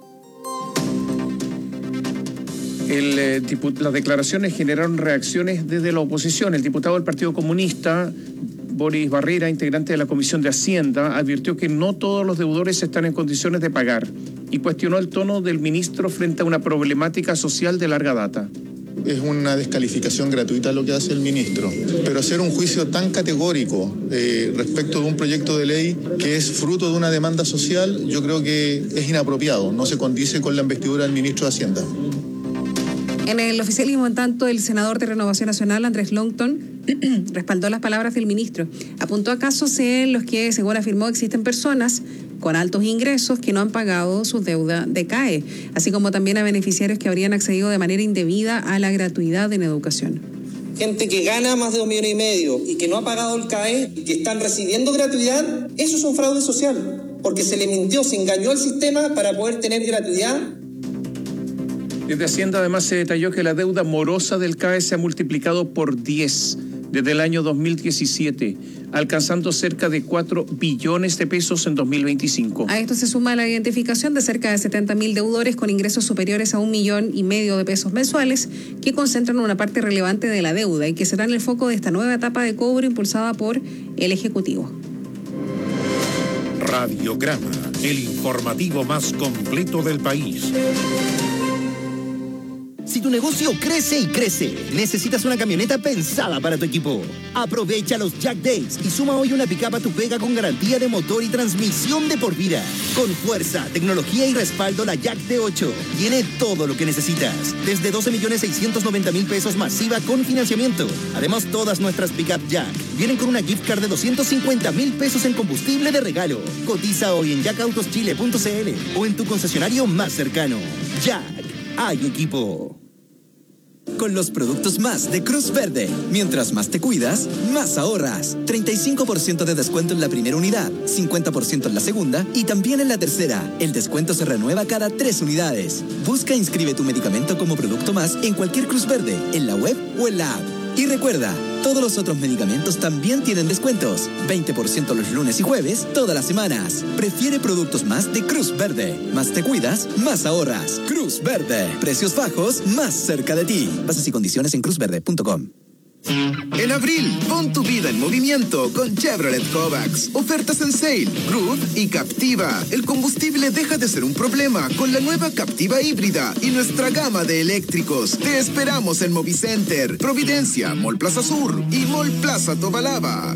El, eh, diput- las declaraciones generaron reacciones desde la oposición. El diputado del Partido Comunista, Boris Barrera, integrante de la Comisión de Hacienda, advirtió que no todos los deudores están en condiciones de pagar y cuestionó el tono del ministro frente a una problemática social de larga data. Es una descalificación gratuita lo que hace el ministro, pero hacer un juicio tan categórico eh, respecto de un proyecto de ley que es fruto de una demanda social, yo creo que es inapropiado, no se condice con la investidura del ministro de Hacienda. En el oficialismo, en tanto, el senador de Renovación Nacional, Andrés Longton, respaldó las palabras del ministro. Apuntó a casos en los que, según afirmó, existen personas con altos ingresos que no han pagado su deuda de C A E, así como también a beneficiarios que habrían accedido de manera indebida a la gratuidad en educación. Gente que gana más de un millón y medio y que no ha pagado el C A E y que están recibiendo gratuidad, eso es un fraude social, porque se le mintió, se engañó al sistema para poder tener gratuidad. Desde Hacienda además se detalló que la deuda morosa del C A E se ha multiplicado por diez desde el año dos mil diecisiete, alcanzando cerca de cuatro billones de pesos en dos mil veinticinco. A esto se suma la identificación de cerca de setenta mil deudores con ingresos superiores a un millón y medio de pesos mensuales, que concentran una parte relevante de la deuda y que serán el foco de esta nueva etapa de cobro impulsada por el Ejecutivo. Radiograma, el informativo más completo del país. Si tu negocio crece y crece, necesitas una camioneta pensada para tu equipo. Aprovecha los Jack Days y suma hoy una pick-up a tu pega con garantía de motor y transmisión de por vida. Con fuerza, tecnología y respaldo, la Jack D ocho tiene todo lo que necesitas. Desde doce millones seiscientos noventa mil pesos masiva con financiamiento. Además, todas nuestras pick-up Jack vienen con una gift card de doscientos cincuenta mil pesos en combustible de regalo. Cotiza hoy en jack autos chile punto c l o en tu concesionario más cercano. Jack, hay equipo. Con los productos más de Cruz Verde. Mientras más te cuidas, más ahorras. treinta y cinco por ciento de descuento en la primera unidad, cincuenta por ciento en la segunda y también en la tercera. El descuento se renueva cada tres unidades. Busca e inscribe tu medicamento como producto más en cualquier Cruz Verde, en la web o en la app. Y recuerda, todos los otros medicamentos también tienen descuentos. veinte por ciento los lunes y jueves, todas las semanas. Prefiere productos más de Cruz Verde. Más te cuidas, más ahorras. Cruz Verde. Precios bajos, más cerca de ti. Bases y condiciones en cruz verde punto com. En abril, pon tu vida en movimiento con Chevrolet Kovacs. Ofertas en Sale, Groove y Captiva. El combustible deja de ser un problema con la nueva Captiva híbrida y nuestra gama de eléctricos. Te esperamos en Movicenter, Providencia, Mall Plaza Sur y Mall Plaza Tobalaba.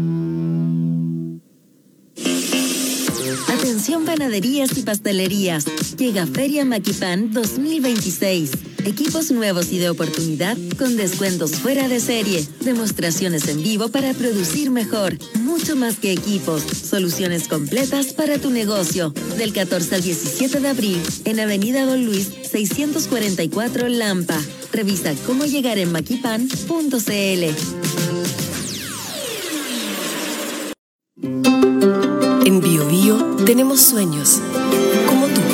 Atención panaderías y pastelerías. Llega Feria Maquipan dos mil veintiséis. Equipos nuevos y de oportunidad con descuentos fuera de serie. Demostraciones en vivo para producir mejor. Mucho más que equipos. Soluciones completas para tu negocio. Del catorce al diecisiete de abril en Avenida Don Luis seiscientos cuarenta y cuatro Lampa. Revisa cómo llegar en maquipan punto cl. En Bio Bio tenemos sueños, como tú.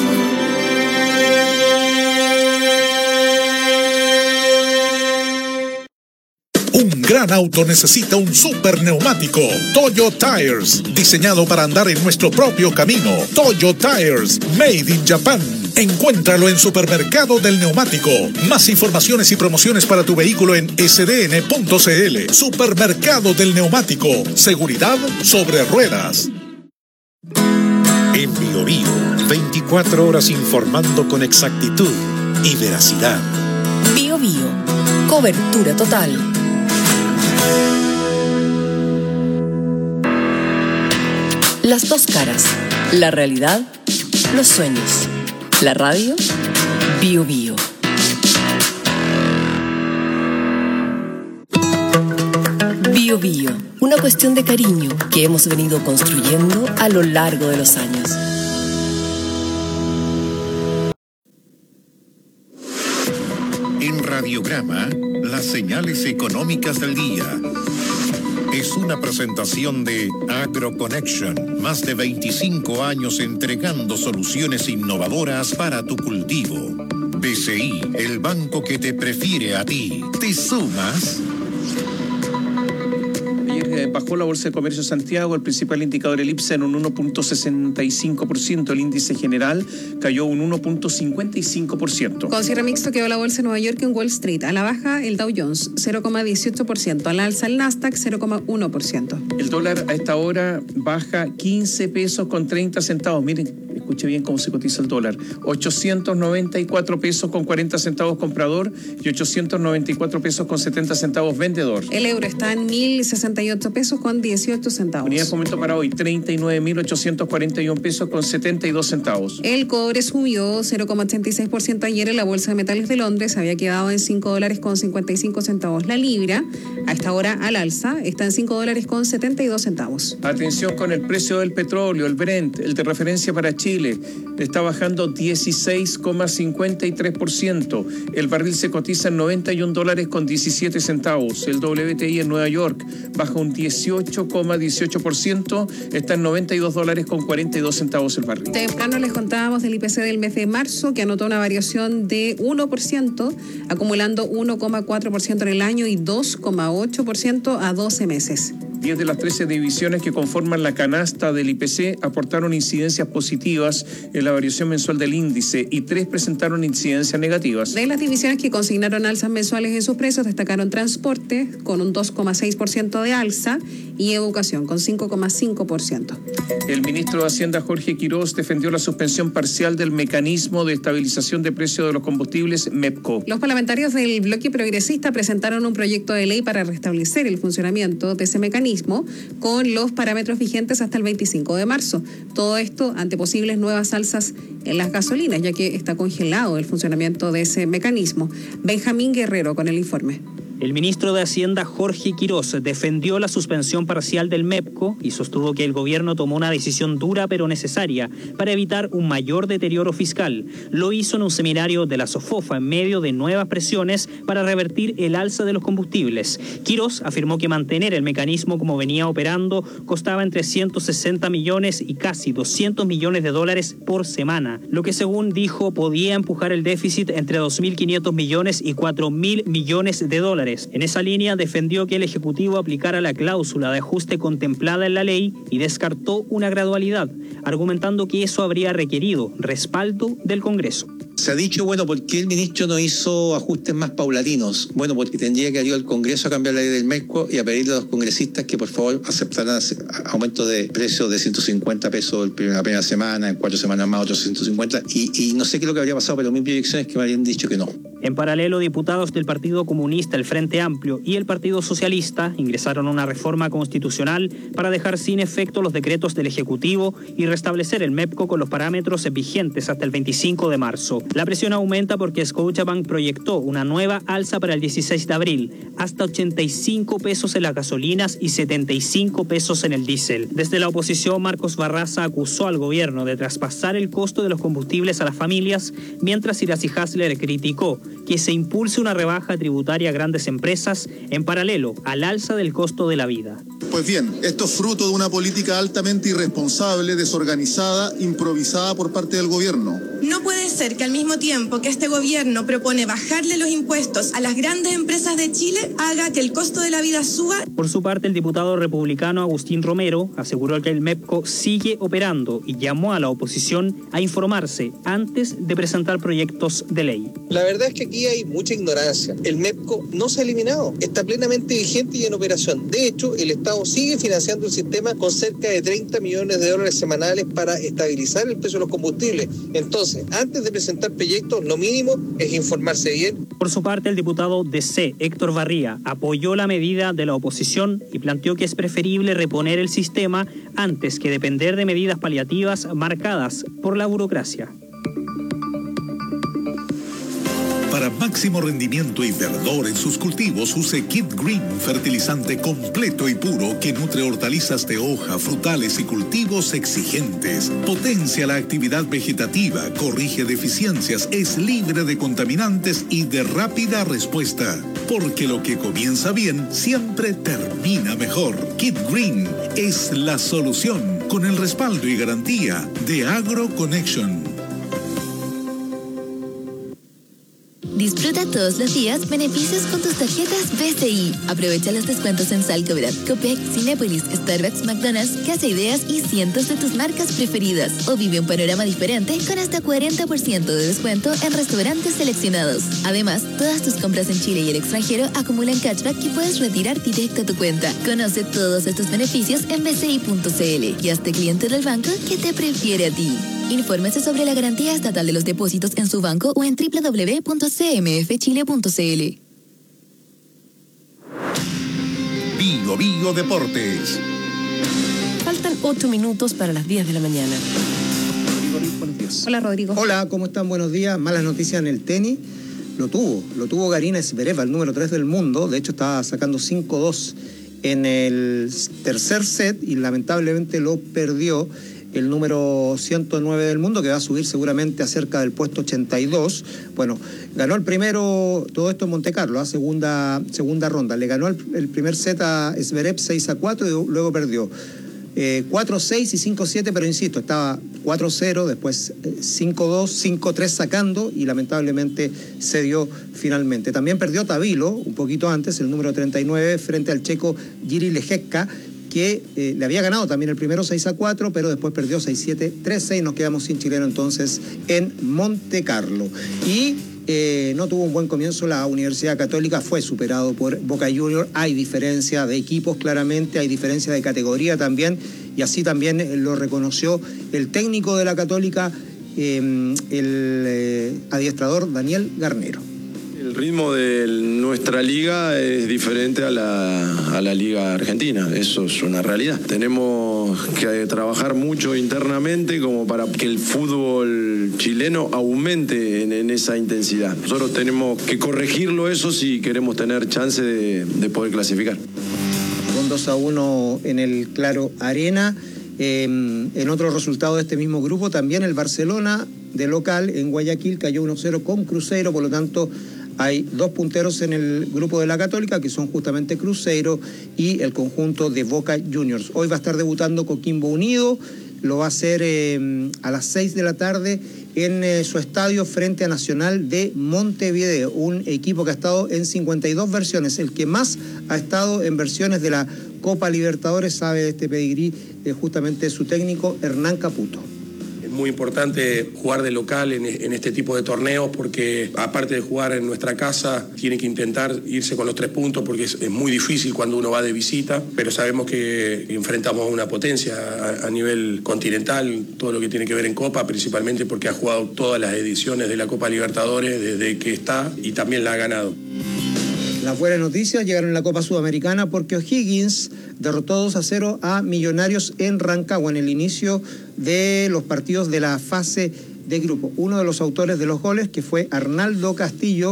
Un gran auto necesita un super neumático. Toyo Tires, diseñado para andar en nuestro propio camino. Toyo Tires, made in Japan. Encuéntralo en Supermercado del Neumático. Más informaciones y promociones para tu vehículo en s d n punto c l. Supermercado del Neumático. Seguridad sobre ruedas. En Bio Bio, veinticuatro horas informando con exactitud y veracidad. Bio Bio, cobertura total. Las dos caras, la realidad, los sueños. La radio, Bio Bio. Bio Bio, una cuestión de cariño que hemos venido construyendo a lo largo de los años. En Radiograma, las señales económicas del día. Es una presentación de AgroConnection, más de veinticinco años entregando soluciones innovadoras para tu cultivo. B C I, el banco que te prefiere a ti. ¿Te sumas? Ayer bajó la Bolsa de Comercio de Santiago, el principal indicador, el IPSA, en un uno punto sesenta y cinco por ciento. El índice general cayó un uno punto cincuenta y cinco por ciento. Con cierre mixto quedó la bolsa de Nueva York en Wall Street. A la baja el Dow Jones, cero coma dieciocho por ciento. Al alza el Nasdaq, cero coma uno por ciento. El dólar a esta hora baja quince pesos con treinta centavos. Miren, escuche bien cómo se cotiza el dólar. ochocientos noventa y cuatro pesos con cuarenta centavos comprador y ochocientos noventa y cuatro pesos con setenta centavos vendedor. El euro está en mil sesenta y ocho pesos con dieciocho centavos. Unidad de fomento para hoy, treinta y nueve mil ochocientos cuarenta y uno pesos con setenta y dos centavos. El cobre subió cero coma ochenta y seis por ciento ayer en la Bolsa de Metales de Londres. Había quedado en cinco dólares con cincuenta y cinco centavos. La libra, a esta hora al alza, está en cinco dólares con setenta y dos centavos. Atención con el precio del petróleo, el Brent, el de referencia para Chile, está bajando dieciséis coma cincuenta y tres por ciento. El barril se cotiza en noventa y un dólares con diecisiete centavos. El W T I en Nueva York baja un dieciocho coma dieciocho por ciento, está en noventa y dos dólares con cuarenta y dos centavos el barril. Temprano les contábamos del I P C del mes de marzo, que anotó una variación de uno por ciento, acumulando uno coma cuatro por ciento en el año y dos coma ocho por ciento a doce meses. diez de las trece divisiones que conforman la canasta del I P C aportaron incidencias positivas en la variación mensual del índice y tres presentaron incidencias negativas. De las divisiones que consignaron alzas mensuales en sus precios, destacaron transporte con un dos coma seis por ciento de alza y educación con cinco coma cinco por ciento. El ministro de Hacienda, Jorge Quirós, defendió la suspensión parcial del mecanismo de estabilización de precios de los combustibles MEPCO. Los parlamentarios del bloque progresista presentaron un proyecto de ley para restablecer el funcionamiento de ese mecanismo con los parámetros vigentes hasta el veinticinco de marzo. Todo esto ante posibles nuevas alzas en las gasolinas, ya que está congelado el funcionamiento de ese mecanismo. Benjamín Guerrero con el informe. El ministro de Hacienda, Jorge Quirós, defendió la suspensión parcial del MEPCO y sostuvo que el gobierno tomó una decisión dura pero necesaria para evitar un mayor deterioro fiscal. Lo hizo en un seminario de la SOFOFA en medio de nuevas presiones para revertir el alza de los combustibles. Quirós afirmó que mantener el mecanismo como venía operando costaba entre ciento sesenta millones y casi doscientos millones de dólares por semana, lo que según dijo podía empujar el déficit entre dos mil quinientos millones y cuatro mil millones de dólares. En esa línea defendió que el Ejecutivo aplicara la cláusula de ajuste contemplada en la ley y descartó una gradualidad, argumentando que eso habría requerido respaldo del Congreso. Se ha dicho, bueno, ¿por qué el ministro no hizo ajustes más paulatinos? Bueno, porque tendría que ir al Congreso a cambiar la ley del MEPCO y a pedirle a los congresistas que por favor aceptaran aumento de precios de ciento cincuenta pesos en la primera semana, en cuatro semanas más otros ciento cincuenta, y, y no sé qué es lo que habría pasado, pero mi proyección es que me habrían dicho que no. En paralelo, diputados del Partido Comunista, el Frente Amplio y el Partido Socialista ingresaron una reforma constitucional para dejar sin efecto los decretos del Ejecutivo y restablecer el MEPCO con los parámetros vigentes hasta el veinticinco de marzo. La presión aumenta porque Scotiabank proyectó una nueva alza para el dieciséis de abril, hasta ochenta y cinco pesos en las gasolinas y setenta y cinco pesos en el diésel. Desde la oposición, Marcos Barraza acusó al gobierno de traspasar el costo de los combustibles a las familias, mientras Iracy Hasler criticó que se impulse una rebaja tributaria a grandes empresas en paralelo al alza del costo de la vida. Pues bien, esto es fruto de una política altamente irresponsable, desorganizada, improvisada por parte del gobierno. No puede ser que al mismo tiempo que este gobierno propone bajarle los impuestos a las grandes empresas de Chile, haga que el costo de la vida suba. Por su parte, el diputado republicano Agustín Romero aseguró que el MEPCO sigue operando y llamó a la oposición a informarse antes de presentar proyectos de ley. La verdad es que aquí hay mucha ignorancia. El MEPCO no se ha eliminado, está plenamente vigente y en operación. De hecho, el Estado sigue financiando el sistema con cerca de treinta millones de dólares semanales para estabilizar el precio de los combustibles. Entonces, antes de presentar proyectos, lo mínimo es informarse bien. Por su parte, el diputado D C, Héctor Barría, apoyó la medida de la oposición y planteó que es preferible reponer el sistema antes que depender de medidas paliativas marcadas por la burocracia. Para máximo rendimiento y verdor en sus cultivos, use Kid Green, fertilizante completo y puro que nutre hortalizas de hoja, frutales y cultivos exigentes. Potencia la actividad vegetativa, corrige deficiencias, es libre de contaminantes y de rápida respuesta. Porque lo que comienza bien siempre termina mejor. Kid Green es la solución, con el respaldo y garantía de AgroConnection. Disfruta todos los días beneficios con tus tarjetas B C I. Aprovecha los descuentos en Salcobrad, Copec, Cinépolis, Starbucks, McDonald's, Casa Ideas y cientos de tus marcas preferidas. O vive un panorama diferente con hasta cuarenta por ciento de descuento en restaurantes seleccionados. Además, todas tus compras en Chile y el extranjero acumulan cashback que puedes retirar directo a tu cuenta. Conoce todos estos beneficios en b c i punto c l y hazte cliente del banco que te prefiere a ti. Infórmese sobre la garantía estatal de los depósitos en su banco o en w w w punto c m f chile punto c l. Bio Bio Deportes. Faltan ocho minutos para las diez de la mañana. Hola, Rodrigo. Hola, ¿cómo están? Buenos días. Malas noticias en el tenis. Lo tuvo, lo tuvo Garina Zverev, el número tres del mundo. De hecho, estaba sacando cinco dos en el tercer set y lamentablemente lo perdió el número ciento nueve del mundo, que va a subir seguramente a cerca del puesto ochenta y dos. Bueno, ganó el primero, todo esto en Monte Carlo, ¿eh? segunda, segunda ronda. Le ganó el, el primer set a Zverev seis a cuatro y luego perdió eh, cuatro seis y cinco siete, pero insisto, estaba cuatro cero, después eh, cinco dos, cinco tres sacando y lamentablemente se dio finalmente. También perdió Tavilo, un poquito antes, el número treinta y nueve, frente al checo Jiri Lejecka, que eh, le había ganado también el primero seis a cuatro, pero después perdió seis siete, tres seis, nos quedamos sin chileno entonces en Monte Carlo. Y eh, no tuvo un buen comienzo la Universidad Católica, fue superado por Boca Juniors. Hay diferencia de equipos claramente, hay diferencia de categoría también, y así también lo reconoció el técnico de la Católica, eh, el eh, adiestrador Daniel Garnero. El ritmo de nuestra liga es diferente a la, a la liga argentina, eso es una realidad. Tenemos que trabajar mucho internamente como para que el fútbol chileno aumente en, en esa intensidad. Nosotros tenemos que corregirlo eso si queremos tener chance de, de poder clasificar. Con dos a uno en el Claro Arena. Eh, en otro resultado de este mismo grupo, también el Barcelona de local en Guayaquil cayó uno cero con Cruzeiro, por lo tanto hay dos punteros en el grupo de la Católica, que son justamente Cruzeiro y el conjunto de Boca Juniors. Hoy va a estar debutando Coquimbo Unido, lo va a hacer eh, a las seis de la tarde en eh, su estadio frente a Nacional de Montevideo, un equipo que ha estado en cincuenta y dos versiones, el que más ha estado en versiones de la Copa Libertadores, sabe de este pedigrí eh, justamente su técnico Hernán Caputo. muy importante jugar de local en, en este tipo de torneos porque aparte de jugar en nuestra casa, tiene que intentar irse con los tres puntos porque es, es muy difícil cuando uno va de visita, pero sabemos que enfrentamos a una potencia a, a nivel continental, todo lo que tiene que ver en Copa, principalmente porque ha jugado todas las ediciones de la Copa Libertadores desde que está y también la ha ganado. Las buenas noticias llegaron en la Copa Sudamericana porque O'Higgins derrotó dos a cero a Millonarios en Rancagua en el inicio de los partidos de la fase de grupo. Uno de los autores de los goles, que fue Arnaldo Castillo,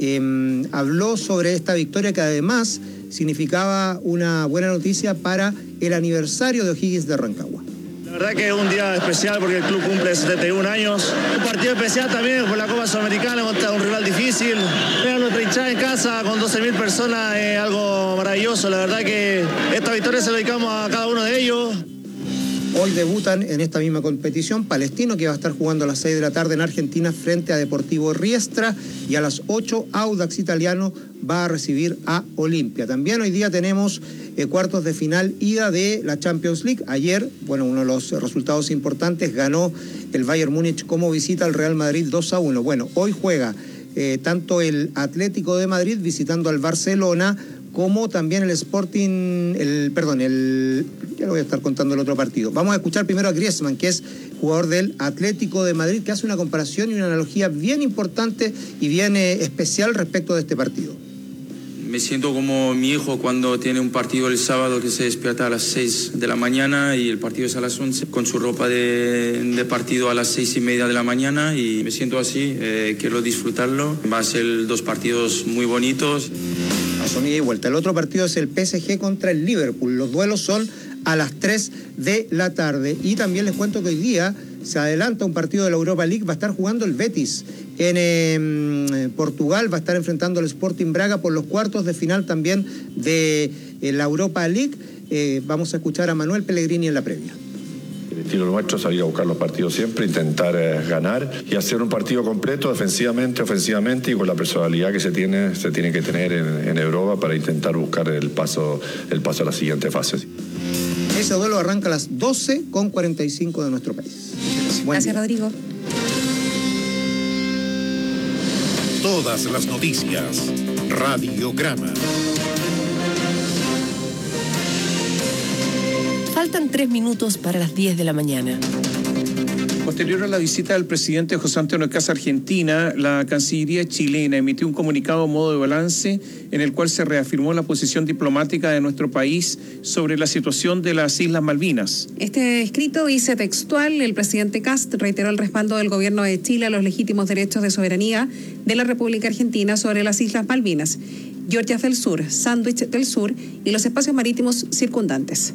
eh, habló sobre esta victoria que además significaba una buena noticia para el aniversario de O'Higgins de Rancagua. La verdad que es un día especial porque el club cumple setenta y un años. Un partido especial también por la Copa Sudamericana contra un rival difícil. Ver nuestra hinchada en casa con doce mil personas es algo maravilloso. La verdad que esta victoria se la dedicamos a cada uno de ellos. Hoy debutan en esta misma competición Palestino, que va a estar jugando a las seis de la tarde en Argentina frente a Deportivo Riestra, y a las ocho Audax Italiano va a recibir a Olimpia. También hoy día tenemos eh, cuartos de final ida de la Champions League. Ayer, bueno, uno de los resultados importantes, ganó el Bayern Múnich como visita al Real Madrid dos a uno. Bueno, hoy juega eh, tanto el Atlético de Madrid visitando al Barcelona, como también el Sporting, el, perdón, el, ya lo voy a estar contando el otro partido. Vamos a escuchar primero a Griezmann, que es jugador del Atlético de Madrid, que hace una comparación y una analogía bien importante y bien eh, especial respecto de este partido. Me siento como mi hijo cuando tiene un partido el sábado que se despierta a las seis de la mañana y el partido es a las once, con su ropa de, de partido a las seis y media de la mañana, y me siento así, eh, quiero disfrutarlo. Va a ser dos partidos muy bonitos. Son ida y vuelta. El otro partido es el P S G contra el Liverpool. Los duelos son a las tres de la tarde. Y también les cuento que hoy día se adelanta un partido de la Europa League. Va a estar jugando el Betis en eh, Portugal. Va a estar enfrentando al Sporting Braga por los cuartos de final también de eh, la Europa League. Eh, vamos a escuchar a Manuel Pellegrini en la previa. El estilo nuestro es salir a buscar los partidos siempre, intentar eh, ganar y hacer un partido completo defensivamente, ofensivamente, y con la personalidad que se tiene, se tiene que tener en, en Europa para intentar buscar el paso, el paso a la siguiente fase. Ese duelo arranca a las doce con cuarenta y cinco de nuestro país. Buen Gracias, día. Rodrigo. Todas las noticias. Radiograma. Faltan tres minutos para las diez de la mañana. Posterior a la visita del presidente José Antonio Kast a Argentina, la Cancillería chilena emitió un comunicado a modo de balance en el cual se reafirmó la posición diplomática de nuestro país sobre la situación de las Islas Malvinas. Este escrito dice textual: el presidente Kast reiteró el respaldo del gobierno de Chile a los legítimos derechos de soberanía de la República Argentina sobre las Islas Malvinas, Georgias del Sur, Sandwich del Sur y los espacios marítimos circundantes.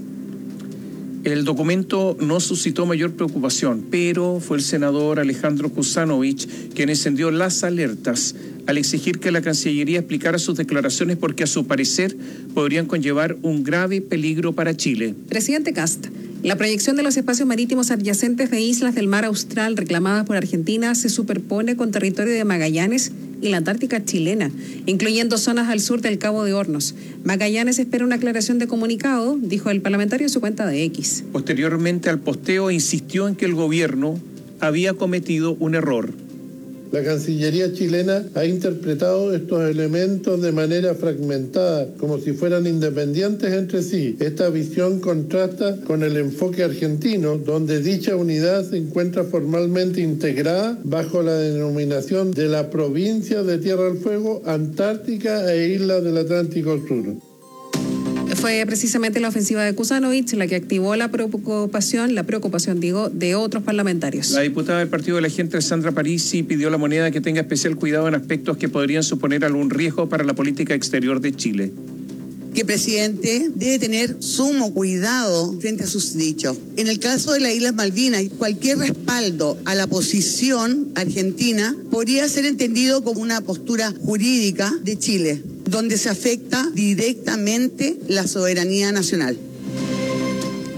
El documento no suscitó mayor preocupación, pero fue el senador Alejandro Kuzanovich quien encendió las alertas al exigir que la Cancillería explicara sus declaraciones porque a su parecer podrían conllevar un grave peligro para Chile. Presidente Kast, la proyección de los espacios marítimos adyacentes de islas del mar Austral reclamadas por Argentina se superpone con territorio de Magallanes y la Antártica chilena, incluyendo zonas al sur del Cabo de Hornos. Magallanes espera una aclaración de comunicado, dijo el parlamentario en su cuenta de X. Posteriormente al posteo insistió en que el gobierno había cometido un error. La Cancillería chilena ha interpretado estos elementos de manera fragmentada, como si fueran independientes entre sí. Esta visión contrasta con el enfoque argentino, donde dicha unidad se encuentra formalmente integrada bajo la denominación de la provincia de Tierra del Fuego, Antártica e Islas del Atlántico Sur. Fue precisamente la ofensiva de Kuzanovich la que activó la preocupación, la preocupación, digo, de otros parlamentarios. La diputada del Partido de la Gente, Sandra Parisi, pidió a la moneda que tenga especial cuidado en aspectos que podrían suponer algún riesgo para la política exterior de Chile. Que el presidente debe tener sumo cuidado frente a sus dichos. En el caso de las Islas Malvinas, cualquier respaldo a la posición argentina podría ser entendido como una postura jurídica de Chile, donde se afecta directamente la soberanía nacional.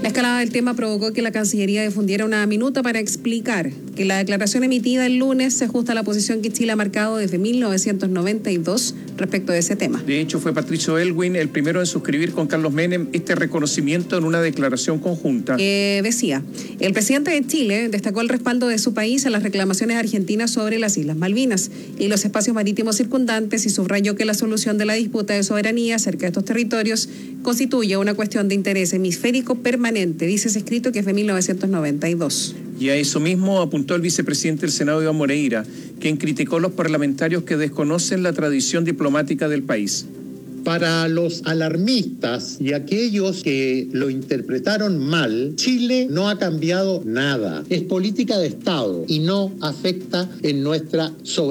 La escalada del tema provocó que la Cancillería difundiera una minuta para explicar que la declaración emitida el lunes se ajusta a la posición que Chile ha marcado desde mil novecientos noventa y dos respecto de ese tema. De hecho, fue Patricio Elwin el primero en suscribir con Carlos Menem este reconocimiento en una declaración conjunta. Que decía, el presidente de Chile destacó el respaldo de su país a las reclamaciones argentinas sobre las Islas Malvinas y los espacios marítimos circundantes y subrayó que la solución de la disputa de soberanía acerca de estos territorios constituye una cuestión de interés hemisférico permanente, dice ese escrito que es de mil novecientos noventa y dos. Y a eso mismo apuntó el vicepresidente del Senado, Iván Moreira, quien criticó a los parlamentarios que desconocen la tradición diplomática del país. Para los alarmistas y aquellos que lo interpretaron mal, Chile no ha cambiado nada. Es política de Estado y no afecta en nuestra soberanía.